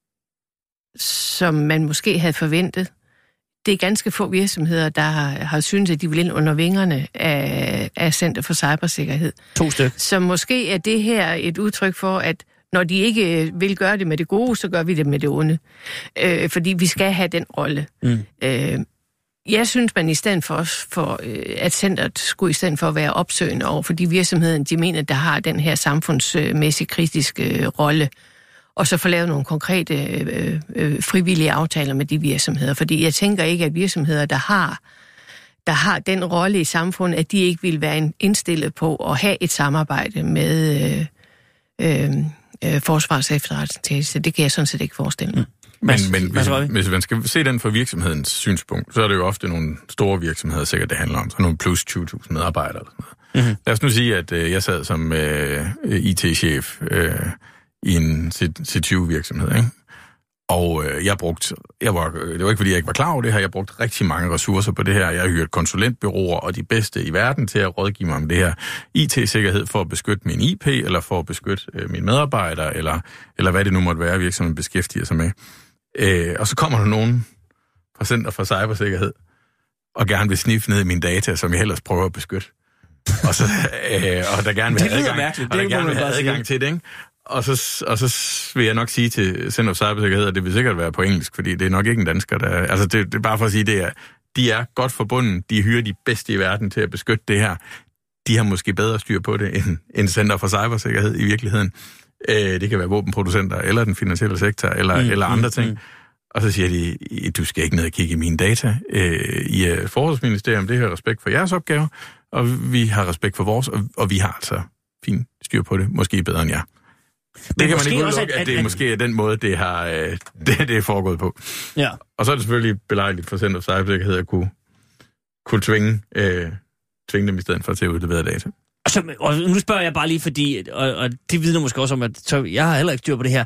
Speaker 4: som man måske havde forventet. Det er ganske få virksomheder, der har, har syntes, at de vil ind under vingerne af, af Center for Cybersikkerhed.
Speaker 3: To stykker.
Speaker 4: Så måske er det her et udtryk for, at når de ikke vil gøre det med det gode, så gør vi det med det onde. Øh, fordi vi skal have den rolle. Mm. Øh, jeg synes, man i stedet for, for øh, at centret skulle i stedet for at være opsøgende over for de virksomheder, de mener, der har den her samfundsmæssigt kritiske øh, rolle, og så få lavet nogle konkrete øh, øh, frivillige aftaler med de virksomheder. Fordi jeg tænker ikke, at virksomheder, der har, der har den rolle i samfundet, at de ikke vil være indstillet på at have et samarbejde med øh, øh, øh, Forsvars Efterretningstjeneste. Det kan jeg sådan set ikke forestille mig. Mm.
Speaker 6: Men, men hvis, hvis man skal se den fra virksomhedens synspunkt, så er det jo ofte nogle store virksomheder, sikkert det handler om, så nogle plus tyve tusind medarbejdere. Eller sådan noget. Mm-hmm. Lad os nu sige, at øh, jeg sad som øh, I T-chef øh, i en C tyve virksomhed, ikke? Og øh, jeg brugte, jeg var, det var ikke fordi jeg ikke var klar over det her, jeg brugte rigtig mange ressourcer på det her. Jeg har hyret konsulentbureauer og de bedste i verden til at rådgive mig om det her I T-sikkerhed for at beskytte min I P, eller for at beskytte øh, mine medarbejdere, eller, eller hvad det nu måtte være, virksomheden beskæftiger sig med. Øh, og så kommer der nogen fra Center for Cybersikkerhed og gerne vil sniffe ned i mine data, som jeg ellers prøver at beskytte. Og, så, øh, og der gerne vil have adgang, og der gerne vil have adgang til det, ikke? Og så, og så vil jeg nok sige til Center for Cybersikkerhed, at det vil sikkert være på engelsk, fordi det er nok ikke en dansker, der... Altså, det, det er bare for at sige, det er, de er godt forbundet, de hyrer de bedste i verden til at beskytte det her. De har måske bedre styr på det, end, end Center for Cybersikkerhed i virkeligheden. Øh, det kan være våbenproducenter, eller den finansielle sektor, eller, mm, eller andre mm, ting. Mm. Og så siger de, du skal ikke ned og kigge i mine data. Øh, I er Forsvarsministerium, det har respekt for jeres opgave, og vi har respekt for vores, og, og vi har altså fint styr på det, måske bedre end jer. Det men kan man ikke udelukke, at, at, at det at, måske er den måde, det har øh, det, det er foregået på. Ja. Og så er det selvfølgelig belejligt for Center for Cybersikkerhed at kunne, kunne tvinge, øh, tvinge dem i stedet for at tage udlevere data.
Speaker 3: Og, så, og nu spørger jeg bare lige, fordi, og, og det vidner måske også om, at så jeg har heller ikke styr på det her,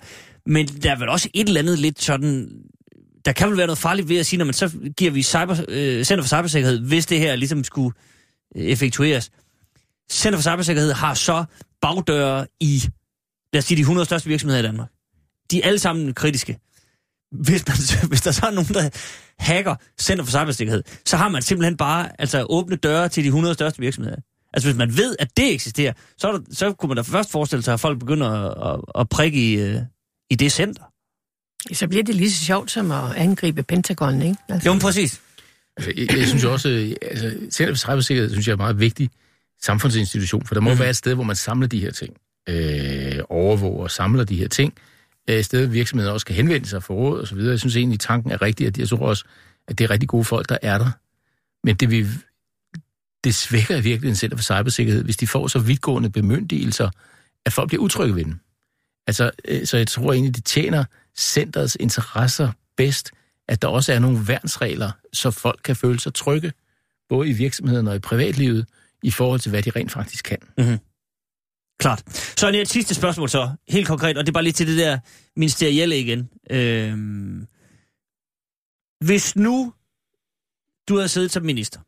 Speaker 3: Men der er vel også et eller andet lidt sådan... Der kan vel være noget farligt ved at sige, når man så giver vi cyber, øh, Center for Cybersikkerhed, hvis det her ligesom skulle øh, effektueres. Center for Cybersikkerhed har så bagdøre i, lad os sige, de hundrede største virksomheder i Danmark. De er alle sammen kritiske. Hvis, man, hvis der så er nogen, der hacker Center for Cybersikkerhed, så har man simpelthen bare altså, åbne døre til de hundrede største virksomheder. Altså hvis man ved, at det eksisterer, så, er der, så kunne man da først forestille sig, at folk begynder at, at, at prikke i, øh, i det center.
Speaker 4: Så bliver det lige så sjovt som at angribe Pentagon, ikke? Altså.
Speaker 3: Jo, men præcis.
Speaker 5: Altså, jeg, jeg synes jo også, altså, Center for Cybersikkerhed synes jeg er en meget vigtig samfundsinstitution, for der må mm. være et sted, hvor man samler de her ting, øh, overvåger og samler de her ting, et sted, hvor virksomheder også kan henvende sig for råd og så videre. Jeg synes egentlig, tanken er rigtig, at jeg tror også, at det er rigtig gode folk, der er der. Men det, vil, det svækker i virkeligheden Center for Cybersikkerhed, hvis de får så vidtgående bemyndigelser, at folk bliver utrygge ved dem. Altså, så jeg tror egentlig, det tjener centerets interesser bedst, at der også er nogle værnsregler, så folk kan føle sig trygge, både i virksomheden og i privatlivet, i forhold til, hvad de rent faktisk kan.
Speaker 3: Mm-hmm. Klart. Så er det et sidste spørgsmål så, helt konkret, og det er bare lige til det der ministerielle igen. Øhm, hvis nu du havde siddet som minister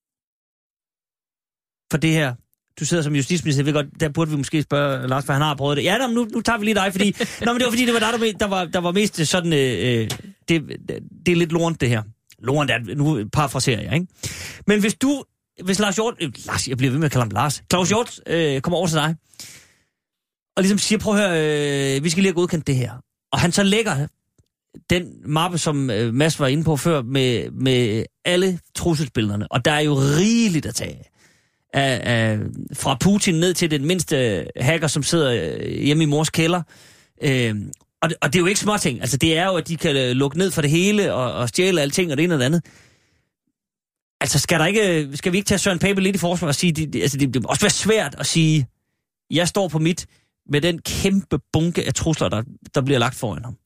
Speaker 3: for det her, du sidder som justitsminister, jeg ved godt, der burde vi måske spørge Lars, for han har prøvet det. Ja, nå, nu, nu tager vi lige dig, fordi nå, men det var fordi, det var dig, der, der, var, der var mest sådan, øh, det, det er lidt lorent det her. Lorent er, nu parafraserer jeg, ikke? Men hvis du, hvis Lars Hjort, øh, Lars, jeg bliver ved med at kalde ham Lars, Claus Hjort øh, kommer over til dig, og ligesom siger, prøv at høre, øh, vi skal lige have godkendt det her. Og han så lægger den mappe, som øh, Mads var inde på før, med, med alle trusselsbillederne, og der er jo rigeligt at tage af, af, fra Putin ned til den mindste hacker, som sidder hjemme i mors kælder. Øh, og, det, og det er jo ikke småting. Altså, det er jo, at de kan lukke ned for det hele og, og stjæle alting og det ene og det andet. Altså, skal, der ikke, skal vi ikke tage Søren Pape lidt i forsvar og sige, det, det, altså, det, det må også være svært at sige, jeg står på mit med den kæmpe bunke af trusler, der, der bliver lagt foran ham.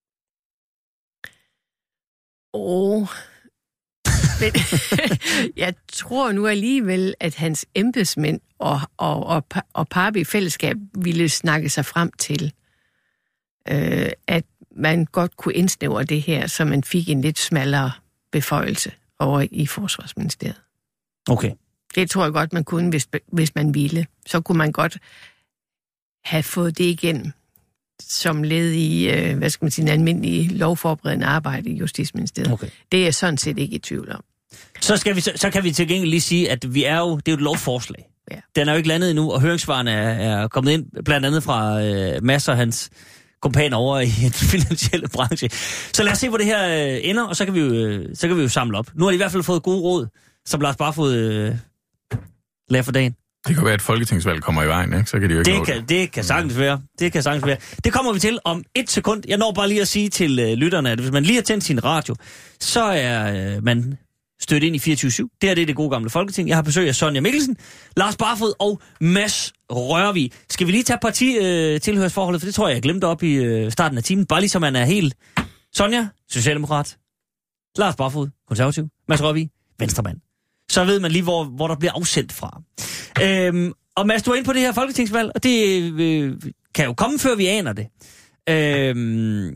Speaker 4: Åh... Oh. Men jeg tror nu alligevel, at hans embedsmænd og, og, og, og Pape i fællesskab ville snakke sig frem til, øh, at man godt kunne indsnævre det her, så man fik en lidt smallere beføjelse over i Forsvarsministeriet.
Speaker 3: Okay.
Speaker 4: Det tror jeg godt, man kunne, hvis, hvis man ville. Så kunne man godt have fået det igen som led i, øh, hvad skal man sige, en almindelig lovforberedende arbejde i Justitsministeriet. Okay. Det er jeg sådan set ikke i tvivl om.
Speaker 3: Så, skal vi, så, så kan vi til gengæld lige sige, at vi er jo, det er jo et lovforslag. Ja. Den er jo ikke landet endnu, og høringssvarene er, er kommet ind, blandt andet fra øh, Mads og hans kompaner over i den finansielle branche. Så lad os se, hvor det her øh, ender, og så kan, vi jo, øh, så kan vi jo samle op. Nu har de i hvert fald fået gode råd, som Lars Barfod øh, lagde for dagen.
Speaker 6: Det kan være, at folketingsvalg kommer i vejen, ikke? Så kan de jo ikke
Speaker 3: det. Kan, det kan sagtens være. Det kan sagtens være. Det kommer vi til om et sekund. Jeg når bare lige at sige til øh, lytterne, at hvis man lige har tændt sin radio, så er øh, man stødt ind i fireogtyve syv. Det her det er det gode gamle Folketing. Jeg har besøg af Sonja Mikkelsen, Lars Barfod og Mads Rørvig. Skal vi lige tage parti-tilhørsforholdet, øh, for det tror jeg, jeg glemte op i øh, starten af timen. Bare lige så man er helt... Sonja, Socialdemokrat. Lars Barfod, Konservativ. Mads Rørvig, Venstremand. Så ved man lige, hvor, hvor der bliver afsendt fra. Øhm, og Mads, du er inde på det her folketingsvalg, og det øh, kan jo komme, før vi aner det. Øhm,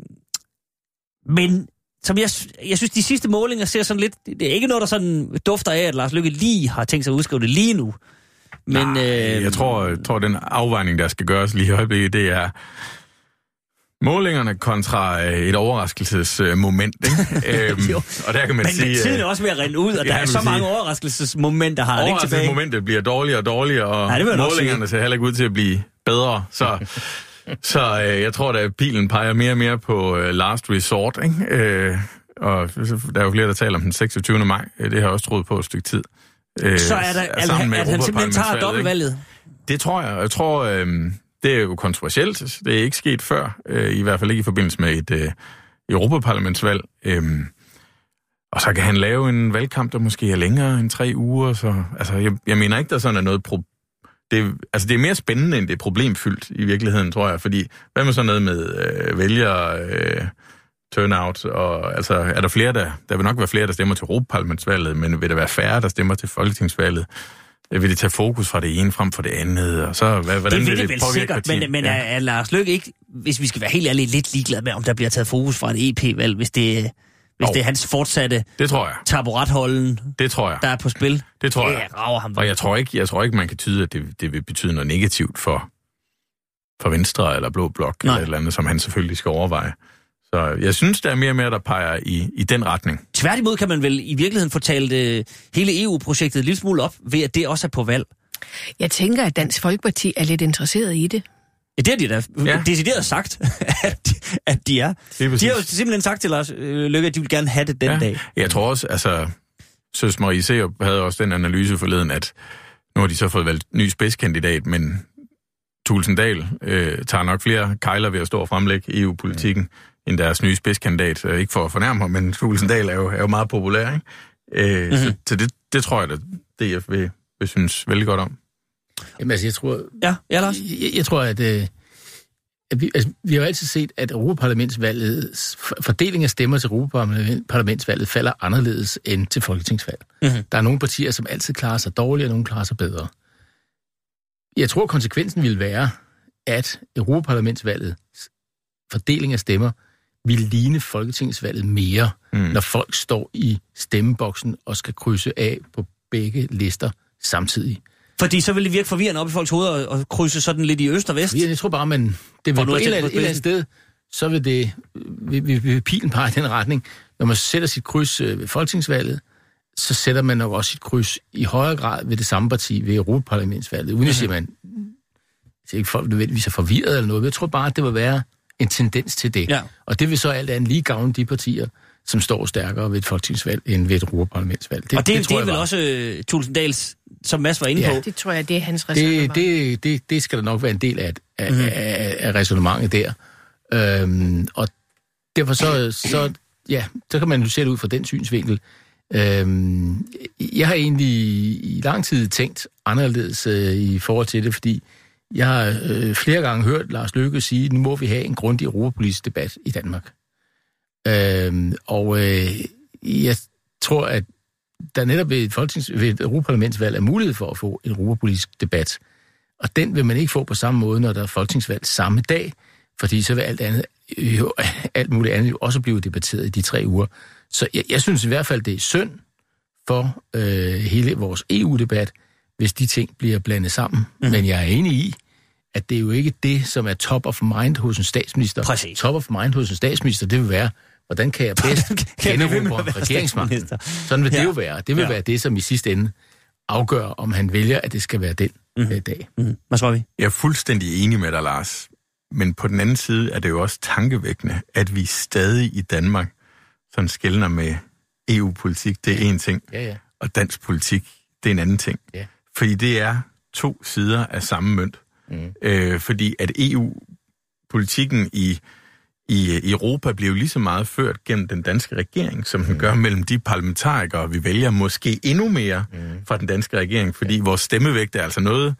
Speaker 3: men som jeg, jeg synes, de sidste målinger ser sådan lidt... Det er ikke noget, der sådan dufter af, at Lars Løkke lige har tænkt sig at udskrive det lige nu. Men,
Speaker 6: Nej, øh, jeg tror, jeg tror, den afvejning, der skal gøres lige i øjeblikket, det er... målingerne kontra et overraskelsesmoment, ikke? øhm, og der kan man
Speaker 3: men,
Speaker 6: sige...
Speaker 3: Men tiden er også ved at rinde ud, og ja, der er så sige, mange overraskelsesmomenter, har han ikke tilbage.
Speaker 6: Overraskelsesmomentet bliver dårligere og dårligere, og ja, målingerne ser heller ikke ud til at blive bedre. Så, så øh, jeg tror, at pilen peger mere og mere på øh, last resort, ikke? Øh, og der er jo flere, der taler om den seksogtyvende maj. Det har jeg også troet på et stykke tid.
Speaker 3: Øh, så er der, at, at han simpelthen tager dobbeltvalget?
Speaker 6: Det tror jeg. Jeg tror... Øh, Det er jo kontroversielt. Det er ikke sket før, øh, i hvert fald ikke i forbindelse med et øh, europaparlamentsvalg. Øhm, og så kan han lave en valgkamp, der måske er længere end tre uger. Så, altså, jeg, jeg mener ikke, der sådan er noget... Pro- det, altså, det er mere spændende, end det er problemfyldt i virkeligheden, tror jeg. Fordi, hvad med sådan noget med øh, vælgere, øh, turnout, og altså, er der flere, der... Der vil nok være flere, der stemmer til europaparlamentsvalget, men vil der være færre, der stemmer til folketingsvalget? vil det tage fokus fra det ene frem for det andet, og så hvad, hvordan
Speaker 3: det
Speaker 6: vil
Speaker 3: det,
Speaker 6: det
Speaker 3: vel
Speaker 6: påvirke
Speaker 3: sikkert,
Speaker 6: partiet?
Speaker 3: men, men ja. er, er Lars Løkke ikke, hvis vi skal være helt ærlige, lidt ligeglad med, om der bliver taget fokus fra et E P-valg, hvis det, hvis det er hans fortsatte
Speaker 6: det tror jeg.
Speaker 3: taburetholden,
Speaker 6: det tror jeg.
Speaker 3: der er på spil?
Speaker 6: Det tror jeg.
Speaker 3: Det rager ham.
Speaker 6: Og jeg tror ikke, jeg tror ikke man kan tyde, at det, det vil betyde noget negativt for, for Venstre eller Blå Blok, Nej. eller et eller andet, som han selvfølgelig skal overveje. Så jeg synes, der er mere og mere, der peger i, i den retning.
Speaker 3: Tværtimod kan man vel i virkeligheden få talt øh, hele E U-projektet en lille smule op, ved at det også er på valg.
Speaker 4: Jeg tænker, at Dansk Folkeparti er lidt interesseret i det.
Speaker 3: Ja, det har de da ja. decideret sagt, at, de, at de er. De har jo simpelthen sagt til Lars øh, Løkke, at de vil gerne have det den ja. dag.
Speaker 6: Jeg tror også, altså, Søs Marie Serup havde også den analyse forleden, at nu har de så fået valgt ny spidskandidat, men Thulesen Dahl øh, tager nok flere kejler ved at stå og fremlægge E U-politikken, mm. end deres nye spidskandidat. Øh, ikke for at fornærme ham, men Thulesen Dahl er jo, er jo meget populær, ikke? Øh, mm-hmm. Så, så det, det tror jeg, at D F vil, vil synes vældig godt om.
Speaker 5: Jamen altså, jeg tror...
Speaker 3: Ja, ja Lars?
Speaker 5: Jeg, jeg tror, at... Øh, at vi, altså, vi har jo altid set, at Europaparlamentsvalget, fordeling af stemmer til Europaparlamentsvalget falder anderledes end til folketingsvalg. Mm-hmm. Der er nogle partier, som altid klarer sig dårligere, og nogle klarer sig bedre. Jeg tror, konsekvensen vil være, at Europaparlamentsvalget fordeling af stemmer vil ligne folketingsvalget mere, mm. når folk står i stemmeboksen og skal krydse af på begge lister samtidig.
Speaker 3: Fordi så vil det virke forvirrende op i folks hoveder og krydse sådan lidt i øst og vest?
Speaker 5: Jeg tror bare, man det vil på et eller, et eller andet sted, så vil det vil, vil, vil pilen pege i den retning. Når man sætter sit kryds ved folketingsvalget, så sætter man nok også sit kryds i højere grad ved det samme parti ved Europaparlamentsvalget. Uden at sige, man det er ikke folk nødvendigvis er forvirret eller noget, men jeg tror bare, at det vil være en tendens til det. Ja. Og det vil så alt andet lige gavne de partier, som står stærkere ved et folketingsvalg end ved et Europaparlamentsvalg.
Speaker 3: Det, og det, det, det er vel også uh, Thulesen Dahls, som Mads var inde
Speaker 5: ja.
Speaker 3: på.
Speaker 4: Det tror jeg, det er hans ræsonnement.
Speaker 5: Det, det, det, det skal der nok være en del af, af, mm-hmm. af, af ræsonnementet der. Øhm, og derfor så, så, ja, så kan man jo se det ud fra den synsvinkel. Øhm, jeg har egentlig i lang tid tænkt anderledes øh, i forhold til det, fordi jeg har øh, flere gange hørt Lars Løkke sige, at nu må vi have en grundig europapolitisk debat i Danmark. Øhm, og øh, jeg tror, at der netop ved et, folketings, ved et europaparlamentsvalg er mulighed for at få en europapolitisk debat. Og den vil man ikke få på samme måde, når der er folketingsvalg samme dag, fordi så vil alt, andet, jo, alt muligt andet jo også blive debatteret i de tre uger. Så jeg, jeg synes i hvert fald, det er synd for øh, hele vores E U-debat, hvis de ting bliver blandet sammen. Mm. Men jeg er enig i, at det er jo ikke det, som er top of mind hos en statsminister.
Speaker 3: Præcis.
Speaker 5: Top of mind hos en statsminister, det vil være, hvordan kan jeg bedst generobre regeringsmagten? Sådan vil det ja. jo være. Det vil ja. være det, som i sidste ende afgør, om han vælger, at det skal være den mm. dag.
Speaker 3: Mm. Hvad tror vi?
Speaker 6: Jeg er fuldstændig enig med dig, Lars. Men på den anden side er det jo også tankevækkende, at vi stadig i Danmark sådan skelner med E U-politik. Det er en ting.
Speaker 5: Ja, ja.
Speaker 6: Og dansk politik, det er en anden ting.
Speaker 5: Ja.
Speaker 6: Fordi det er to sider af samme mønt. Mm. Øh, fordi at E U-politikken i, i Europa bliver jo lige så meget ført gennem den danske regering, som den mm. gør mellem de parlamentarikere, vi vælger måske endnu mere mm. fra den danske regering, fordi ja. vores stemmevægt er altså noget,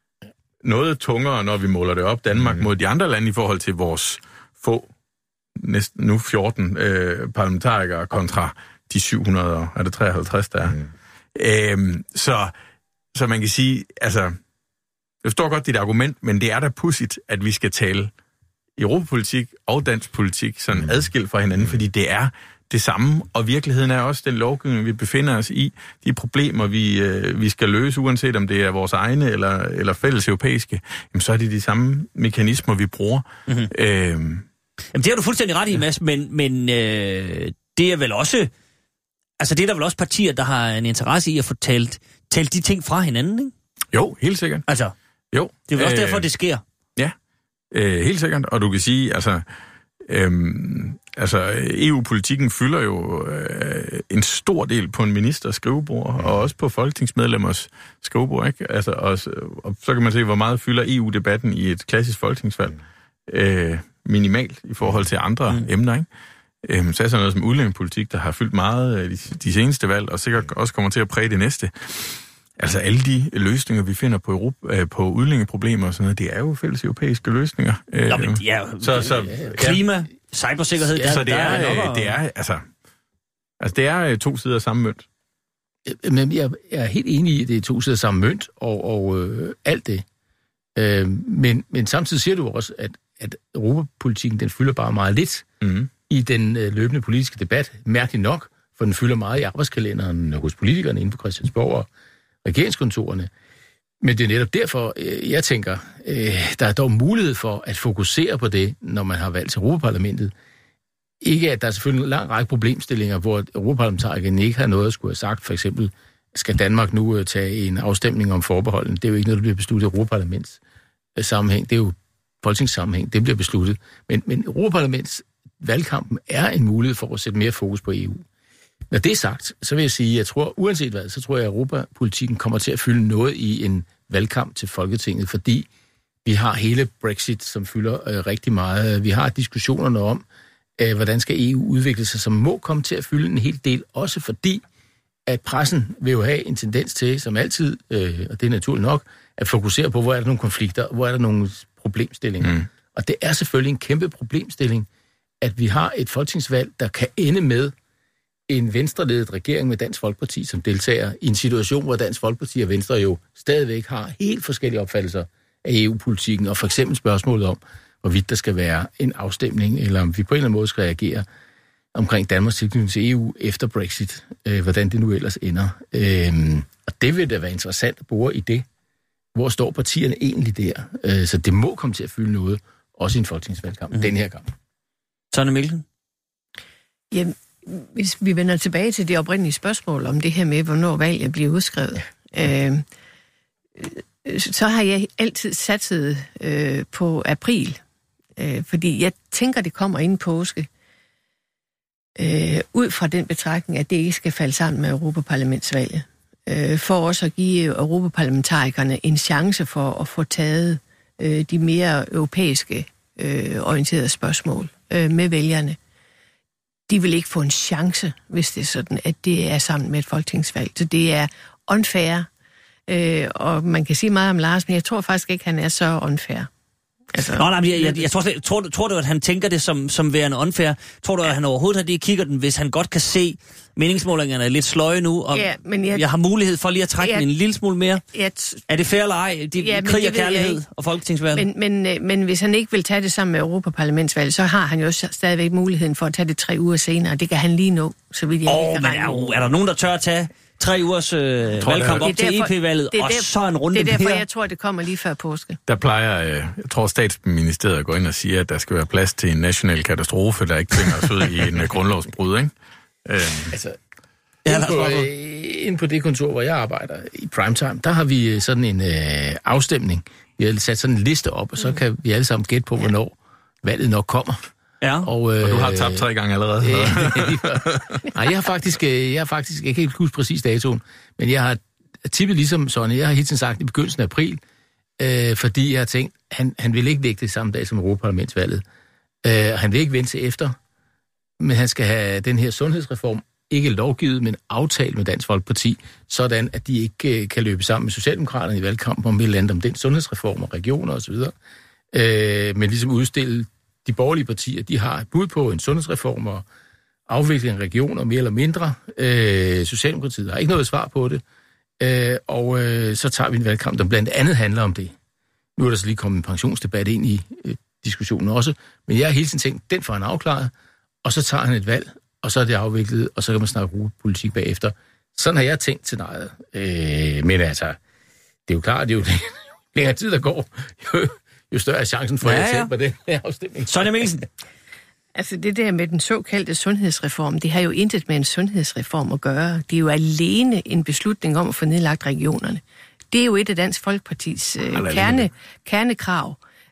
Speaker 6: noget tungere, når vi måler det op Danmark mm. mod de andre lande i forhold til vores få, næsten nu fjorten øh, parlamentarikere kontra de syv hundrede, er det treoghalvtreds, der er. Mm. Øhm, så, så man kan sige, altså, jeg forstår godt dit argument, men det er da pudsigt, at vi skal tale europapolitik og dansk politik sådan mm. adskilt fra hinanden, fordi det er det samme, og virkeligheden er også den lovgivning, vi befinder os i, de problemer, vi, øh, vi skal løse, uanset om det er vores egne eller, eller fælles europæiske, jamen, så er det de samme mekanismer, vi bruger. Mm-hmm. Øhm,
Speaker 3: Jamen, det har du fuldstændig ret i, Mads, men, men øh, det er vel også, altså det er der vel også partier, der har en interesse i at få talt, talt de ting fra hinanden, ikke?
Speaker 6: Jo, helt sikkert.
Speaker 3: Altså,
Speaker 6: jo.
Speaker 3: Det er vel også
Speaker 6: øh,
Speaker 3: derfor, det sker.
Speaker 6: Ja, øh, helt sikkert, og du kan sige, altså, øh, altså E U-politikken fylder jo øh, en stor del på en ministers skrivebord, mm. og også på folketingsmedlemmers skrivebord, ikke? Altså, og, og så kan man se, hvor meget fylder E U-debatten i et klassisk folketingsvalg. Mm. Øh, minimalt i forhold til andre mm. emner, ikke? Øhm, så er sådan noget som udlændingepolitik, der har fyldt meget de, de seneste valg, og sikkert også kommer til at præge det næste. Altså alle de løsninger, vi finder på, Europa, øh, på udlændingeproblemer og sådan noget, det er jo fælles europæiske løsninger.
Speaker 3: Nå, men ja, så, så, klima, ja. cybersikkerhed,
Speaker 6: ja,
Speaker 3: der,
Speaker 6: så det
Speaker 3: der
Speaker 6: er,
Speaker 3: er,
Speaker 6: øh, det er, altså, altså det er to sider af samme mønt.
Speaker 5: Men jeg, jeg er helt enig i, at det er to sider samme mønt, og, og øh, alt det. Øh, men, men samtidig siger du også, at, at europapolitikken, den fylder bare meget lidt mm. i den øh, løbende politiske debat. Mærkeligt nok, for den fylder meget i arbejdskalenderen hos politikerne inde på Christiansborg og regeringskontorerne. Men det er netop derfor, øh, jeg tænker, øh, der er dog mulighed for at fokusere på det, når man har valgt til Europaparlamentet. Ikke, at der er selvfølgelig en lang række problemstillinger, hvor europaparlamentarikerne ikke har noget at skulle have sagt. For eksempel, skal Danmark nu tage en afstemning om forbeholden? Det er jo ikke noget, der bliver besluttet i Europaparlaments sammenhæng. Det er jo folketingssammenhæng. Det bliver besluttet. Men, men Europaparlaments valgkampen er en mulighed for at sætte mere fokus på E U. Når det er sagt, så vil jeg sige, at jeg tror, uanset hvad, så tror jeg, at europapolitikken kommer til at fylde noget i en valgkamp til Folketinget, fordi vi har hele Brexit, som fylder øh, rigtig meget. Vi har diskussionerne om, øh, hvordan skal E U udvikle sig, som må komme til at fylde en hel del, også fordi, at pressen vil jo have en tendens til, som altid, øh, og det er naturligt nok, at fokusere på, hvor er der nogle konflikter, hvor er der nogle problemstillinger. Mm. Og det er selvfølgelig en kæmpe problemstilling, at vi har et folketingsvalg, der kan ende med en venstreledet regering med Dansk Folkeparti som deltager i en situation, hvor Dansk Folkeparti og Venstre jo stadigvæk har helt forskellige opfattelser af E U-politikken, og for eksempel spørgsmålet om, hvorvidt der skal være en afstemning, eller om vi på en eller anden måde skal reagere omkring Danmarks tilknytning til E U efter Brexit, øh, hvordan det nu ellers ender. Øh, og det vil da være interessant at bore i det. Hvor står partierne egentlig der? Øh, så det må komme til at fylde noget, også i en folketingsvalgkamp, mm. den her gang.
Speaker 3: Tonne Mikkelsen?
Speaker 4: Jamen, hvis vi vender tilbage til det oprindelige spørgsmål om det her med, hvornår valget bliver udskrevet, øh, så har jeg altid satset øh, på april, øh, fordi jeg tænker, det kommer inden påske, øh, ud fra den betragtning, at det ikke skal falde sammen med Europaparlamentsvalget, øh, for også at give europaparlamentarikerne en chance for at få taget øh, de mere europæiske øh, orienterede spørgsmål øh, med vælgerne. De vil ikke få en chance, hvis det er sådan, at det er sammen med et folketingsvalg. Så det er unfair, øh, og man kan sige meget om Lars, men jeg tror faktisk ikke, han er så unfair. Altså,
Speaker 3: Nå, nej, jeg, jeg, jeg tror, jeg, tror, tror du, at han tænker det som, som værende unfair? Tror du, at han overhovedet har lige kigger den, hvis han godt kan se, meningsmålingerne er lidt sløje nu, og ja, men jeg, jeg har mulighed for lige at trække jeg, den en lille smule mere? Jeg, er det fair eller ej? De, ja, krig og kærlighed og folketingsvalg?
Speaker 4: Men, men, men hvis han ikke vil tage det sammen med Europaparlamentsvalget, så har han jo stadigvæk muligheden for at tage det tre uger senere. Det kan han lige nå, så vidt jeg
Speaker 3: oh, ikke kan regne. Er, er der nogen, der tør at tage tre ugers øh, valgkamp op til E P-valget, og derfor, så en runde mere?
Speaker 4: Det er derfor, mere. Jeg tror, det kommer lige før påske.
Speaker 6: Der plejer, øh, jeg tror, statsministeriet går ind og siger, at der skal være plads til en national katastrofe, der ikke tvinger os ud i en uh, grundlovsbrud, ikke? Øh.
Speaker 5: Altså, inde på, øh, inde på det kontor, hvor jeg arbejder i primetime, der har vi sådan en øh, afstemning. Vi har sat sådan en liste op, og så kan vi alle sammen gætte på, ja. hvornår valget nok kommer.
Speaker 6: Ja, og, øh, og du har tabt tre gange allerede.
Speaker 5: Øh, nej, jeg har faktisk, jeg har faktisk, jeg kan ikke huske præcis datoen, men jeg har tippet ligesom sådan, jeg har helt sagt i begyndelsen af april, øh, fordi jeg har tænkt, han, han vil ikke lægge det samme dag som Europaparlamentsvalget. Øh, han vil ikke vente til efter, men han skal have den her sundhedsreform ikke lovgivet, men aftalt med Dansk Folkeparti, sådan at de ikke øh, kan løbe sammen med Socialdemokraterne i valgkampen om et eller andet om den sundhedsreform og regioner osv., øh, men ligesom udstille de borgerlige partier, de har et bud på en sundhedsreform og afvikling af regioner, mere eller mindre. Øh, Socialdemokratiet har ikke noget svar på det. Øh, og øh, så tager vi en valgkamp, der blandt andet handler om det. Nu er der så lige kommet en pensionsdebat ind i øh, diskussionen også, men jeg har hele tiden tænkt, den får han afklaret, og så tager han et valg, og så er det afviklet, og så kan man snakke politik bagefter. Sådan har jeg tænkt til nejet. Øh, men altså, det er jo klart, det er jo længere tid, der går, jo større er chancen for, at jeg selv på den her afstemning.
Speaker 3: Sonja Mikkelsen.
Speaker 4: Altså det der med den såkaldte sundhedsreform, det har jo intet med en sundhedsreform at gøre. Det er jo alene en beslutning om at få nedlagt regionerne. Det er jo et af Dansk Folkepartis øh, kerne, kernekrav.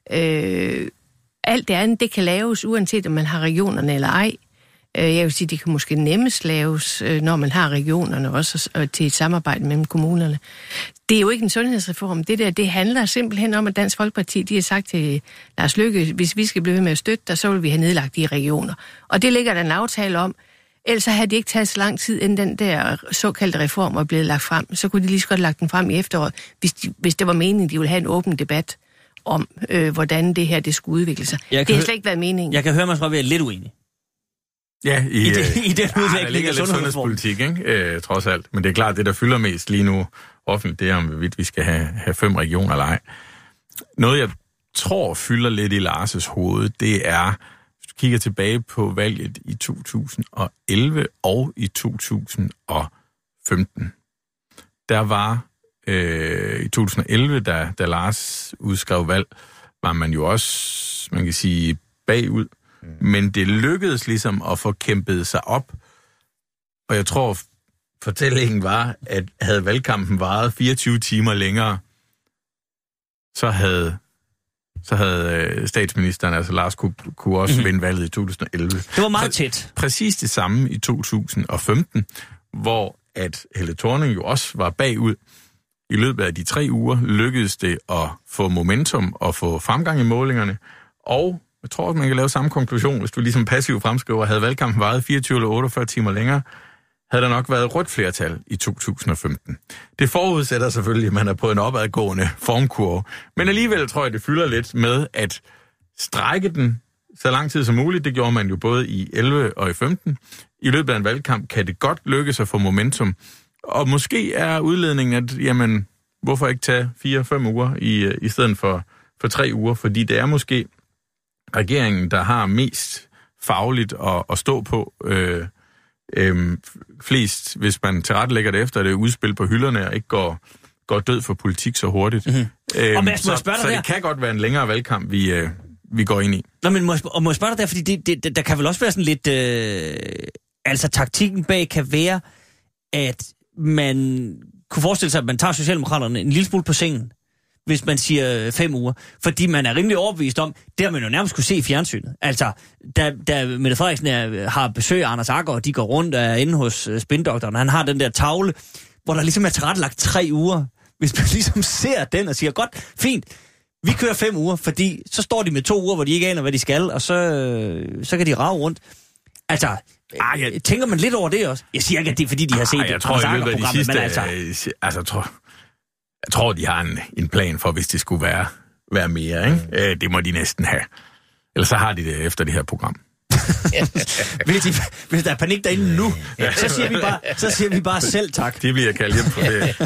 Speaker 4: Øh, alt det andet, det kan laves, uanset om man har regionerne eller ej. Jeg vil sige, det kan måske nemmest laves, når man har regionerne også, til et samarbejde mellem kommunerne. Det er jo ikke en sundhedsreform. Det der, det handler simpelthen om, at Dansk Folkeparti, de har sagt til Lars Løkke, hvis vi skal blive ved med at støtte dig, så vil vi have nedlagt de regioner. Og det ligger der en aftale om. Ellers havde det ikke taget så lang tid, inden den der såkaldte reform var blevet lagt frem. Så kunne de lige så godt lagt den frem i efteråret, hvis, de, hvis det var meningen, de ville have en åben debat om, øh, hvordan det her det skulle udvikle sig. Det har slet ikke været meningen.
Speaker 3: Jeg kan høre mig fra, at jeg er lidt uenig.
Speaker 6: Ja, i,
Speaker 3: I, det, i den
Speaker 6: ja,
Speaker 3: udlægning
Speaker 6: der ligger
Speaker 3: af
Speaker 6: lidt sundhedspolitik, ikke? Øh, trods alt. Men det er klart, det der fylder mest lige nu offentligt, det er, om vi skal have, have fem regioner eller ej. Noget, jeg tror fylder lidt i Lars' hoved, det er, hvis du kigger tilbage på valget i to tusind og elleve og i to tusind og femten. Der var øh, i to tusind og elleve, da, da Lars udskrev valg, var man jo også, man kan sige, bagud. Mm. Men det lykkedes ligesom at få kæmpet sig op. Og jeg tror, fortællingen var, at havde valgkampen varet fireogtyve timer længere, så havde, så havde statsministeren, altså Lars, kunne, kunne også mm-hmm. vinde valget i to tusind og elleve.
Speaker 3: Det var meget tæt.
Speaker 6: Præ- præcis det samme i to tusind og femten, hvor at Helle Thorning jo også var bagud. I løbet af de tre uger lykkedes det at få momentum og få fremgang i målingerne. Og jeg tror, at man kan lave samme konklusion, hvis du ligesom passiv fremskriver, havde valgkampen varet fireogtyve eller otteogfyrre timer længere, havde der nok været rødt flertal i to tusind og femten. Det forudsætter selvfølgelig, at man er på en opadgående formkurve. Men alligevel tror jeg, det fylder lidt med at strække den så lang tid som muligt. Det gjorde man jo både i elleve og i femten. I løbet af en valgkamp kan det godt lykkes at få momentum. Og måske er udledningen, at jamen, hvorfor ikke tage fire fem uger i, i stedet for, for tre uger? Fordi det er måske regeringen, der har mest fagligt at, at stå på øh, øh, flest, hvis man tilrettelægger det efter det udspil på hylderne og ikke går, går død for politik så hurtigt. Mm-hmm. Øhm,
Speaker 3: og Mads,
Speaker 6: så, så det kan godt være en længere valgkamp, vi, øh, vi går ind i.
Speaker 3: Nå, men må jeg, og må jeg spørge dig der, fordi det, det, der kan vel også være sådan lidt... Øh, altså, taktikken bag kan være, at man kunne forestille sig, at man tager Socialdemokraterne en lille smule på sengen, hvis man siger fem uger. Fordi man er rimelig overbevist om, det har man jo nærmest kunne se i fjernsynet. Altså, da, da Mette Frederiksen er, har besøg af Anders Agger, og de går rundt og er inde hos uh, spindoktoren, han har den der tavle, hvor der ligesom er tilrettelagt tre uger. Hvis man ligesom ser den og siger, godt, fint, vi kører fem uger, fordi så står de med to uger, hvor de ikke aner, hvad de skal, og så, så kan de rage rundt. Altså, Ej, jeg... tænker man lidt over det også? Jeg siger ikke, at det er, fordi de har set Ej,
Speaker 6: jeg tror,
Speaker 3: Anders Agger-programmet, men altså...
Speaker 6: altså tror, jeg tror, de har en, en plan for, hvis det skulle være, være mere, ikke? Mm. Øh, det må de næsten have. Ellers så har de det efter det her program.
Speaker 3: hvis, de, hvis der er panik derinde nu, ja, så, siger vi bare, så siger vi bare selv tak.
Speaker 6: Det bliver kaldt hjem på det.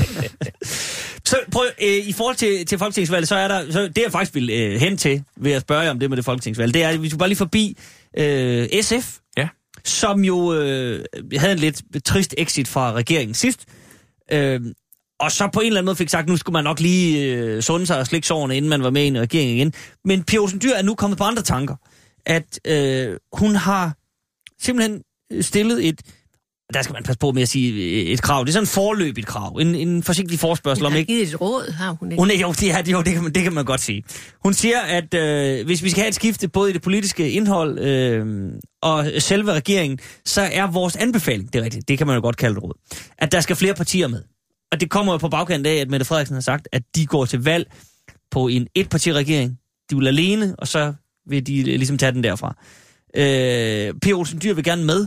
Speaker 3: Så prøv, øh, i forhold til, til folketingsvalget, så er der, så det jeg faktisk vil øh, hen til, ved at spørge jer om det med det folketingsvalg, det er, at vi skulle bare lige forbi øh, S F,
Speaker 6: ja.
Speaker 3: som jo øh, havde en lidt trist exit fra regeringen sidst, øh, og så på en eller anden måde fik sagt, nu skulle man nok lige øh, sunde sig og slikke sårene, inden man var med i en regering igen. Men Pia Olsen Dyhr er nu kommet på andre tanker. At øh, hun har simpelthen stillet et, der skal man passe på med at sige et krav, det er sådan en forløbigt krav, en, en forsigtig forespørgsel om ikke...
Speaker 4: Hun har givet et råd, har hun ikke?
Speaker 3: Hun er, jo, det, er, jo det, kan man, det kan man godt sige. Hun siger, at øh, hvis vi skal have et skifte både i det politiske indhold øh, og selve regeringen, så er vores anbefaling, det er rigtigt, det kan man jo godt kalde et råd, at der skal flere partier med. Og det kommer jo på bagkant af, at Mette Frederiksen har sagt, at de går til valg på en etpartiregering. De vil alene, og så vil de ligesom tage den derfra. Øh, Pia Olsen Dyhr vil gerne med.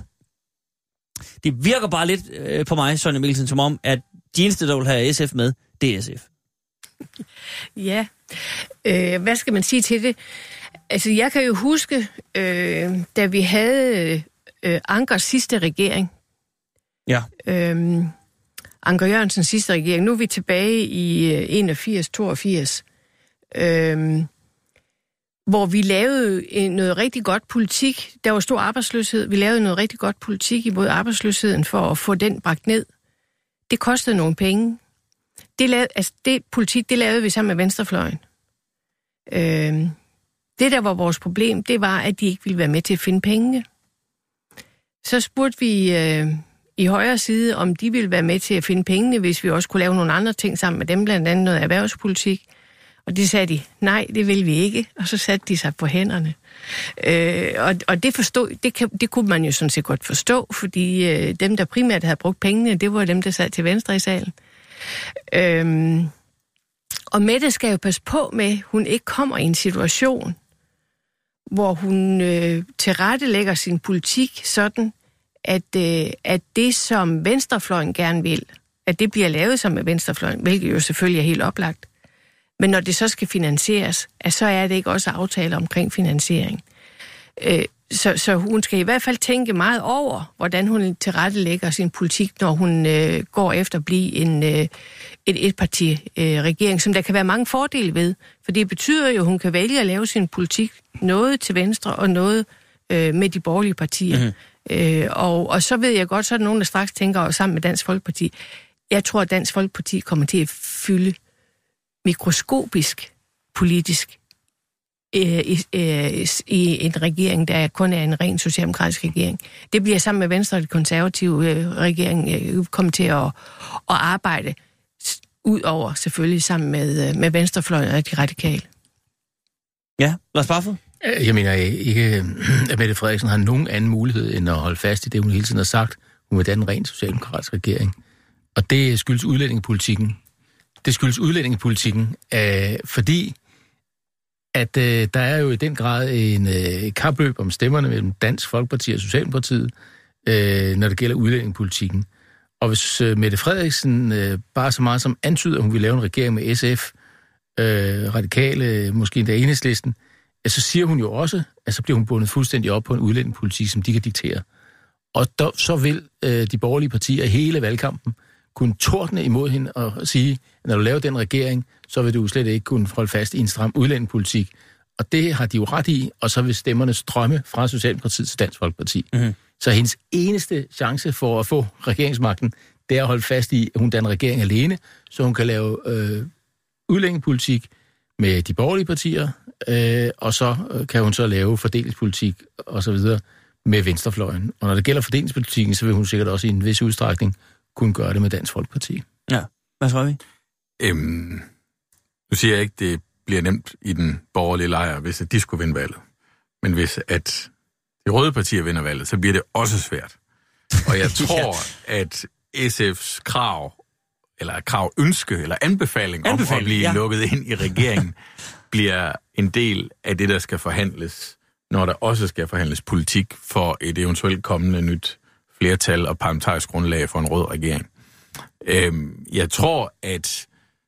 Speaker 3: Det virker bare lidt øh, på mig, Sonja Mikkelsen, som om, at de eneste, der vil have S F med, det er S F.
Speaker 4: Ja. Øh, hvad skal man sige til det? Altså, jeg kan jo huske, øh, da vi havde øh, Ankers sidste regering.
Speaker 3: Ja.
Speaker 4: Øh, Anker Jørgensens sidste regering. Nu er vi tilbage i øh, enogfirs toogfirs. Øh, hvor vi lavede noget rigtig godt politik. Der var stor arbejdsløshed. Vi lavede noget rigtig godt politik imod arbejdsløsheden for at få den bragt ned. Det kostede nogle penge. Det, lavede, altså det politik, det lavede vi sammen med venstrefløjen. Øh, det, der var vores problem, det var, at de ikke ville være med til at finde pengene. Så spurgte vi øh, i højre side, om de ville være med til at finde pengene, hvis vi også kunne lave nogle andre ting sammen med dem, blandt andet noget erhvervspolitik. Og det sagde de, nej, det vil vi ikke. Og så satte de sig på hænderne. Øh, og og det, forstod, det, kan, det kunne man jo sådan set godt forstå, fordi øh, dem, der primært havde brugt pengene, det var dem, der sad til venstre i salen. Øh, og Mette skal jo passe på med, at hun ikke kommer i en situation, hvor hun øh, tilrettelægger sin politik sådan, at, øh, at det, som venstrefløjen gerne vil, at det bliver lavet som med venstrefløjen, hvilket jo selvfølgelig er helt oplagt. Men når det så skal finansieres, at så er det ikke også aftale omkring finansiering. Øh, så, så hun skal i hvert fald tænke meget over, hvordan hun tilrettelægger sin politik, når hun øh, går efter at blive en øh, et etparti-regering, øh, som der kan være mange fordele ved. For det betyder jo, at hun kan vælge at lave sin politik noget til venstre og noget øh, med de borgerlige partier. Mm-hmm. Øh, og, og så ved jeg godt, så er der nogen, der straks tænker sammen med Dansk Folkeparti. Jeg tror, at Dansk Folkeparti kommer til at fylde mikroskopisk politisk I, i, i en regering, der kun er en ren socialdemokratisk regering. Det bliver sammen med Venstre og de konservative øh, regering øh, kommer til at, at arbejde ud over selvfølgelig sammen med, med venstrefløjen og de radikale.
Speaker 3: Ja, Lars Barfod?
Speaker 5: Jeg mener ikke, at Mette Frederiksen har nogen anden mulighed end at holde fast i det, hun hele tiden har sagt. Hun vil danne en ren socialdemokratisk regering. Og det skyldes udlændingepolitikken. Det skyldes udlændingepolitikken, øh, fordi at øh, der er jo i den grad en øh, kapløb om stemmerne mellem Dansk Folkeparti og Socialdemokratiet, øh, når det gælder udlændingepolitikken. Og hvis øh, Mette Frederiksen øh, bare så meget som antyder, at hun vil lave en regering med S F, øh, radikale, måske endda Enhedslisten, ja, så siger hun jo også, at så bliver hun bundet fuldstændig op på en udlændingepolitik, som de kan diktere. Og der, så vil øh, de borgerlige partier hele valgkampen kunne tordne imod hende og sige, at når du laver den regering, så vil du slet ikke kunne holde fast i en stram udlændingepolitik. Og det har de jo ret i, og så vil stemmerne strømme fra Socialdemokratiet til Dansk Folkeparti. Mm-hmm. Så hendes eneste chance for at få regeringsmagten, det er at holde fast i, at hun danner regering alene, så hun kan lave øh, udlændingepolitik med de borgerlige partier, øh, og så kan hun så lave fordelingspolitik og så videre med venstrefløjen. Og når det gælder fordelingspolitikken, så vil hun sikkert også i en vis udstrækning kunne gøre det med Dansk Folkeparti.
Speaker 3: Ja, hvad tror vi?
Speaker 6: Øhm, nu siger jeg ikke, det bliver nemt i den borgerlige lejr, hvis at de skulle vinde valget. Men hvis at de røde partier vinder valget, så bliver det også svært. Og jeg tror, ja. at S F's krav, eller krav ønske, eller anbefaling, anbefaling om at blive ja. lukket ind i regeringen, bliver en del af det, der skal forhandles, når der også skal forhandles politik for et eventuelt kommende nyt flertal og parlamentarisk grundlag for en rød regering. Øhm, jeg tror, at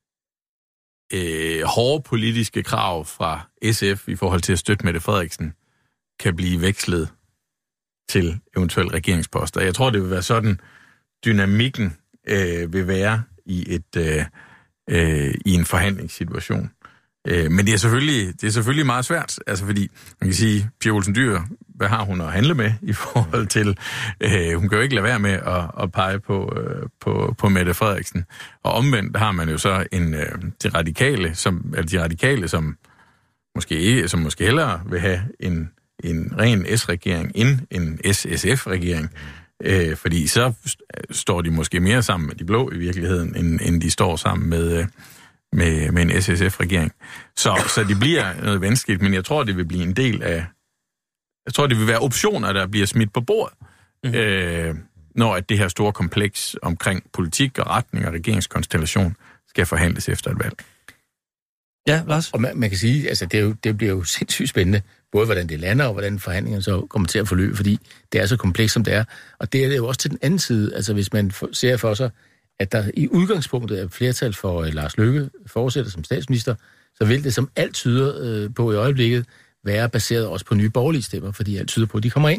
Speaker 6: øh, hårde politiske krav fra S F i forhold til at støtte Mette Frederiksen kan blive vekslet til eventuelt regeringsposter. Jeg tror, det vil være sådan, dynamikken øh, vil være i et øh, øh, i en forhandlingssituation. Øh, men det er selvfølgelig det er selvfølgelig meget svært, altså fordi man kan sige, Pia Olsen Dyhr, hvad har hun at handle med i forhold til, øh, hun kan jo ikke lade være med at, at pege på, øh, på, på Mette Frederiksen. Og omvendt har man jo så en, øh, de radikale, som, eller de radikale, som måske ikke, som måske hellere vil have en, en ren S-regering end en S S F-regering. Øh, fordi så står de måske mere sammen med de blå i virkeligheden, end, end de står sammen med, øh, med, med en S S F-regering. Så, så det bliver noget vanskeligt, men jeg tror, det vil blive en del af Jeg tror, det vil være optioner, der bliver smidt på bordet, mm-hmm. øh, når at det her store kompleks omkring politik og retning og regeringskonstellation skal forhandles efter et valg.
Speaker 3: Ja, Lars?
Speaker 5: Og man, man kan sige, altså det, er jo, det bliver jo sindssygt spændende, både hvordan det lander og hvordan forhandlingerne så kommer til at forløbe, fordi det er så komplekst, som det er. Og det er det jo også til den anden side, altså hvis man ser for sig, at der i udgangspunktet er flertal for uh, Lars Løkke fortsætter som statsminister, så vil det, som alt tyder uh, på i øjeblikket, være baseret også på nye borgerlige stemmer, fordi alt tyder på, at de kommer ind.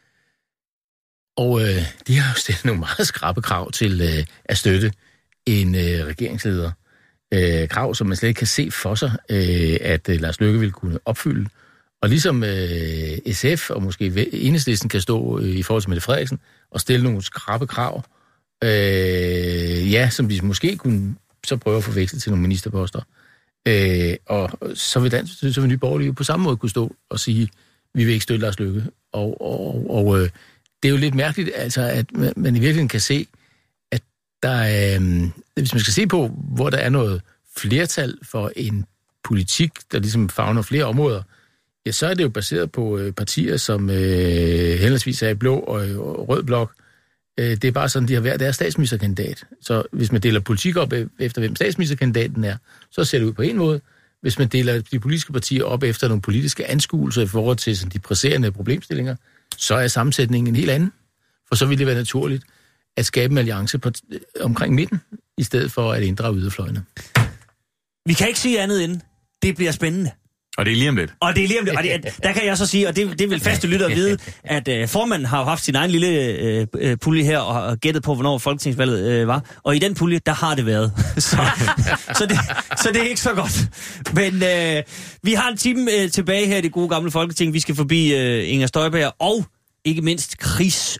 Speaker 5: Og øh, de har jo stillet nogle meget skrappe krav til øh, at støtte en øh, regeringsleder. Øh, krav, som man slet ikke kan se for sig, øh, at øh, Lars Løkke vil kunne opfylde. Og ligesom øh, S F og måske Enhedslisten kan stå øh, i forhold til Mette Frederiksen og stille nogle skrappe krav, øh, ja, som de måske kunne så prøve at forveksle til nogle ministerposter. Øh, og så vil, dansk, så vil Nye Borgerlige på samme måde kunne stå og sige, vi vil ikke støtte Lars Løkke. Og, og, og øh, det er jo lidt mærkeligt, altså, at man, man i virkeligheden kan se, at der øh, hvis man skal se på, hvor der er noget flertal for en politik, der ligesom favner flere områder, ja, så er det jo baseret på øh, partier, som øh, henholdsvis er i blå og, og rød blok. Øh, det er bare sådan, de har hver deres statsministerkandidat. Så hvis man deler politik op efter, hvem statsministerkandidaten er, så ser det ud på en måde. Hvis man deler de politiske partier op efter nogle politiske anskuelser i forhold til sådan, de presserende problemstillinger, så er sammensætningen en helt anden. For så vil det være naturligt at skabe en alliance på, omkring midten, i stedet for at inddrage yderfløjene.
Speaker 3: Vi kan ikke sige andet end, det bliver spændende.
Speaker 6: Og det er lige om lidt.
Speaker 3: Og det er lige om lidt. Og det, der kan jeg så sige, og det, det vil faste lytter at vide, at øh, formanden har jo haft sin egen lille øh, øh, pulje her, og, og gættet på, hvornår folketingsvalget øh, var. Og i den pulje, der har det været. så, så, det, så det er ikke så godt. Men øh, vi har en time øh, tilbage her i det gode gamle Folketing. Vi skal forbi øh, Inger Støjberg og ikke mindst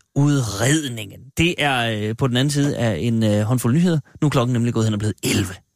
Speaker 3: krigsudredningen. Det er øh, på den anden side af en øh, håndfuld nyheder. Nu er klokken nemlig gået hen og blevet elleve.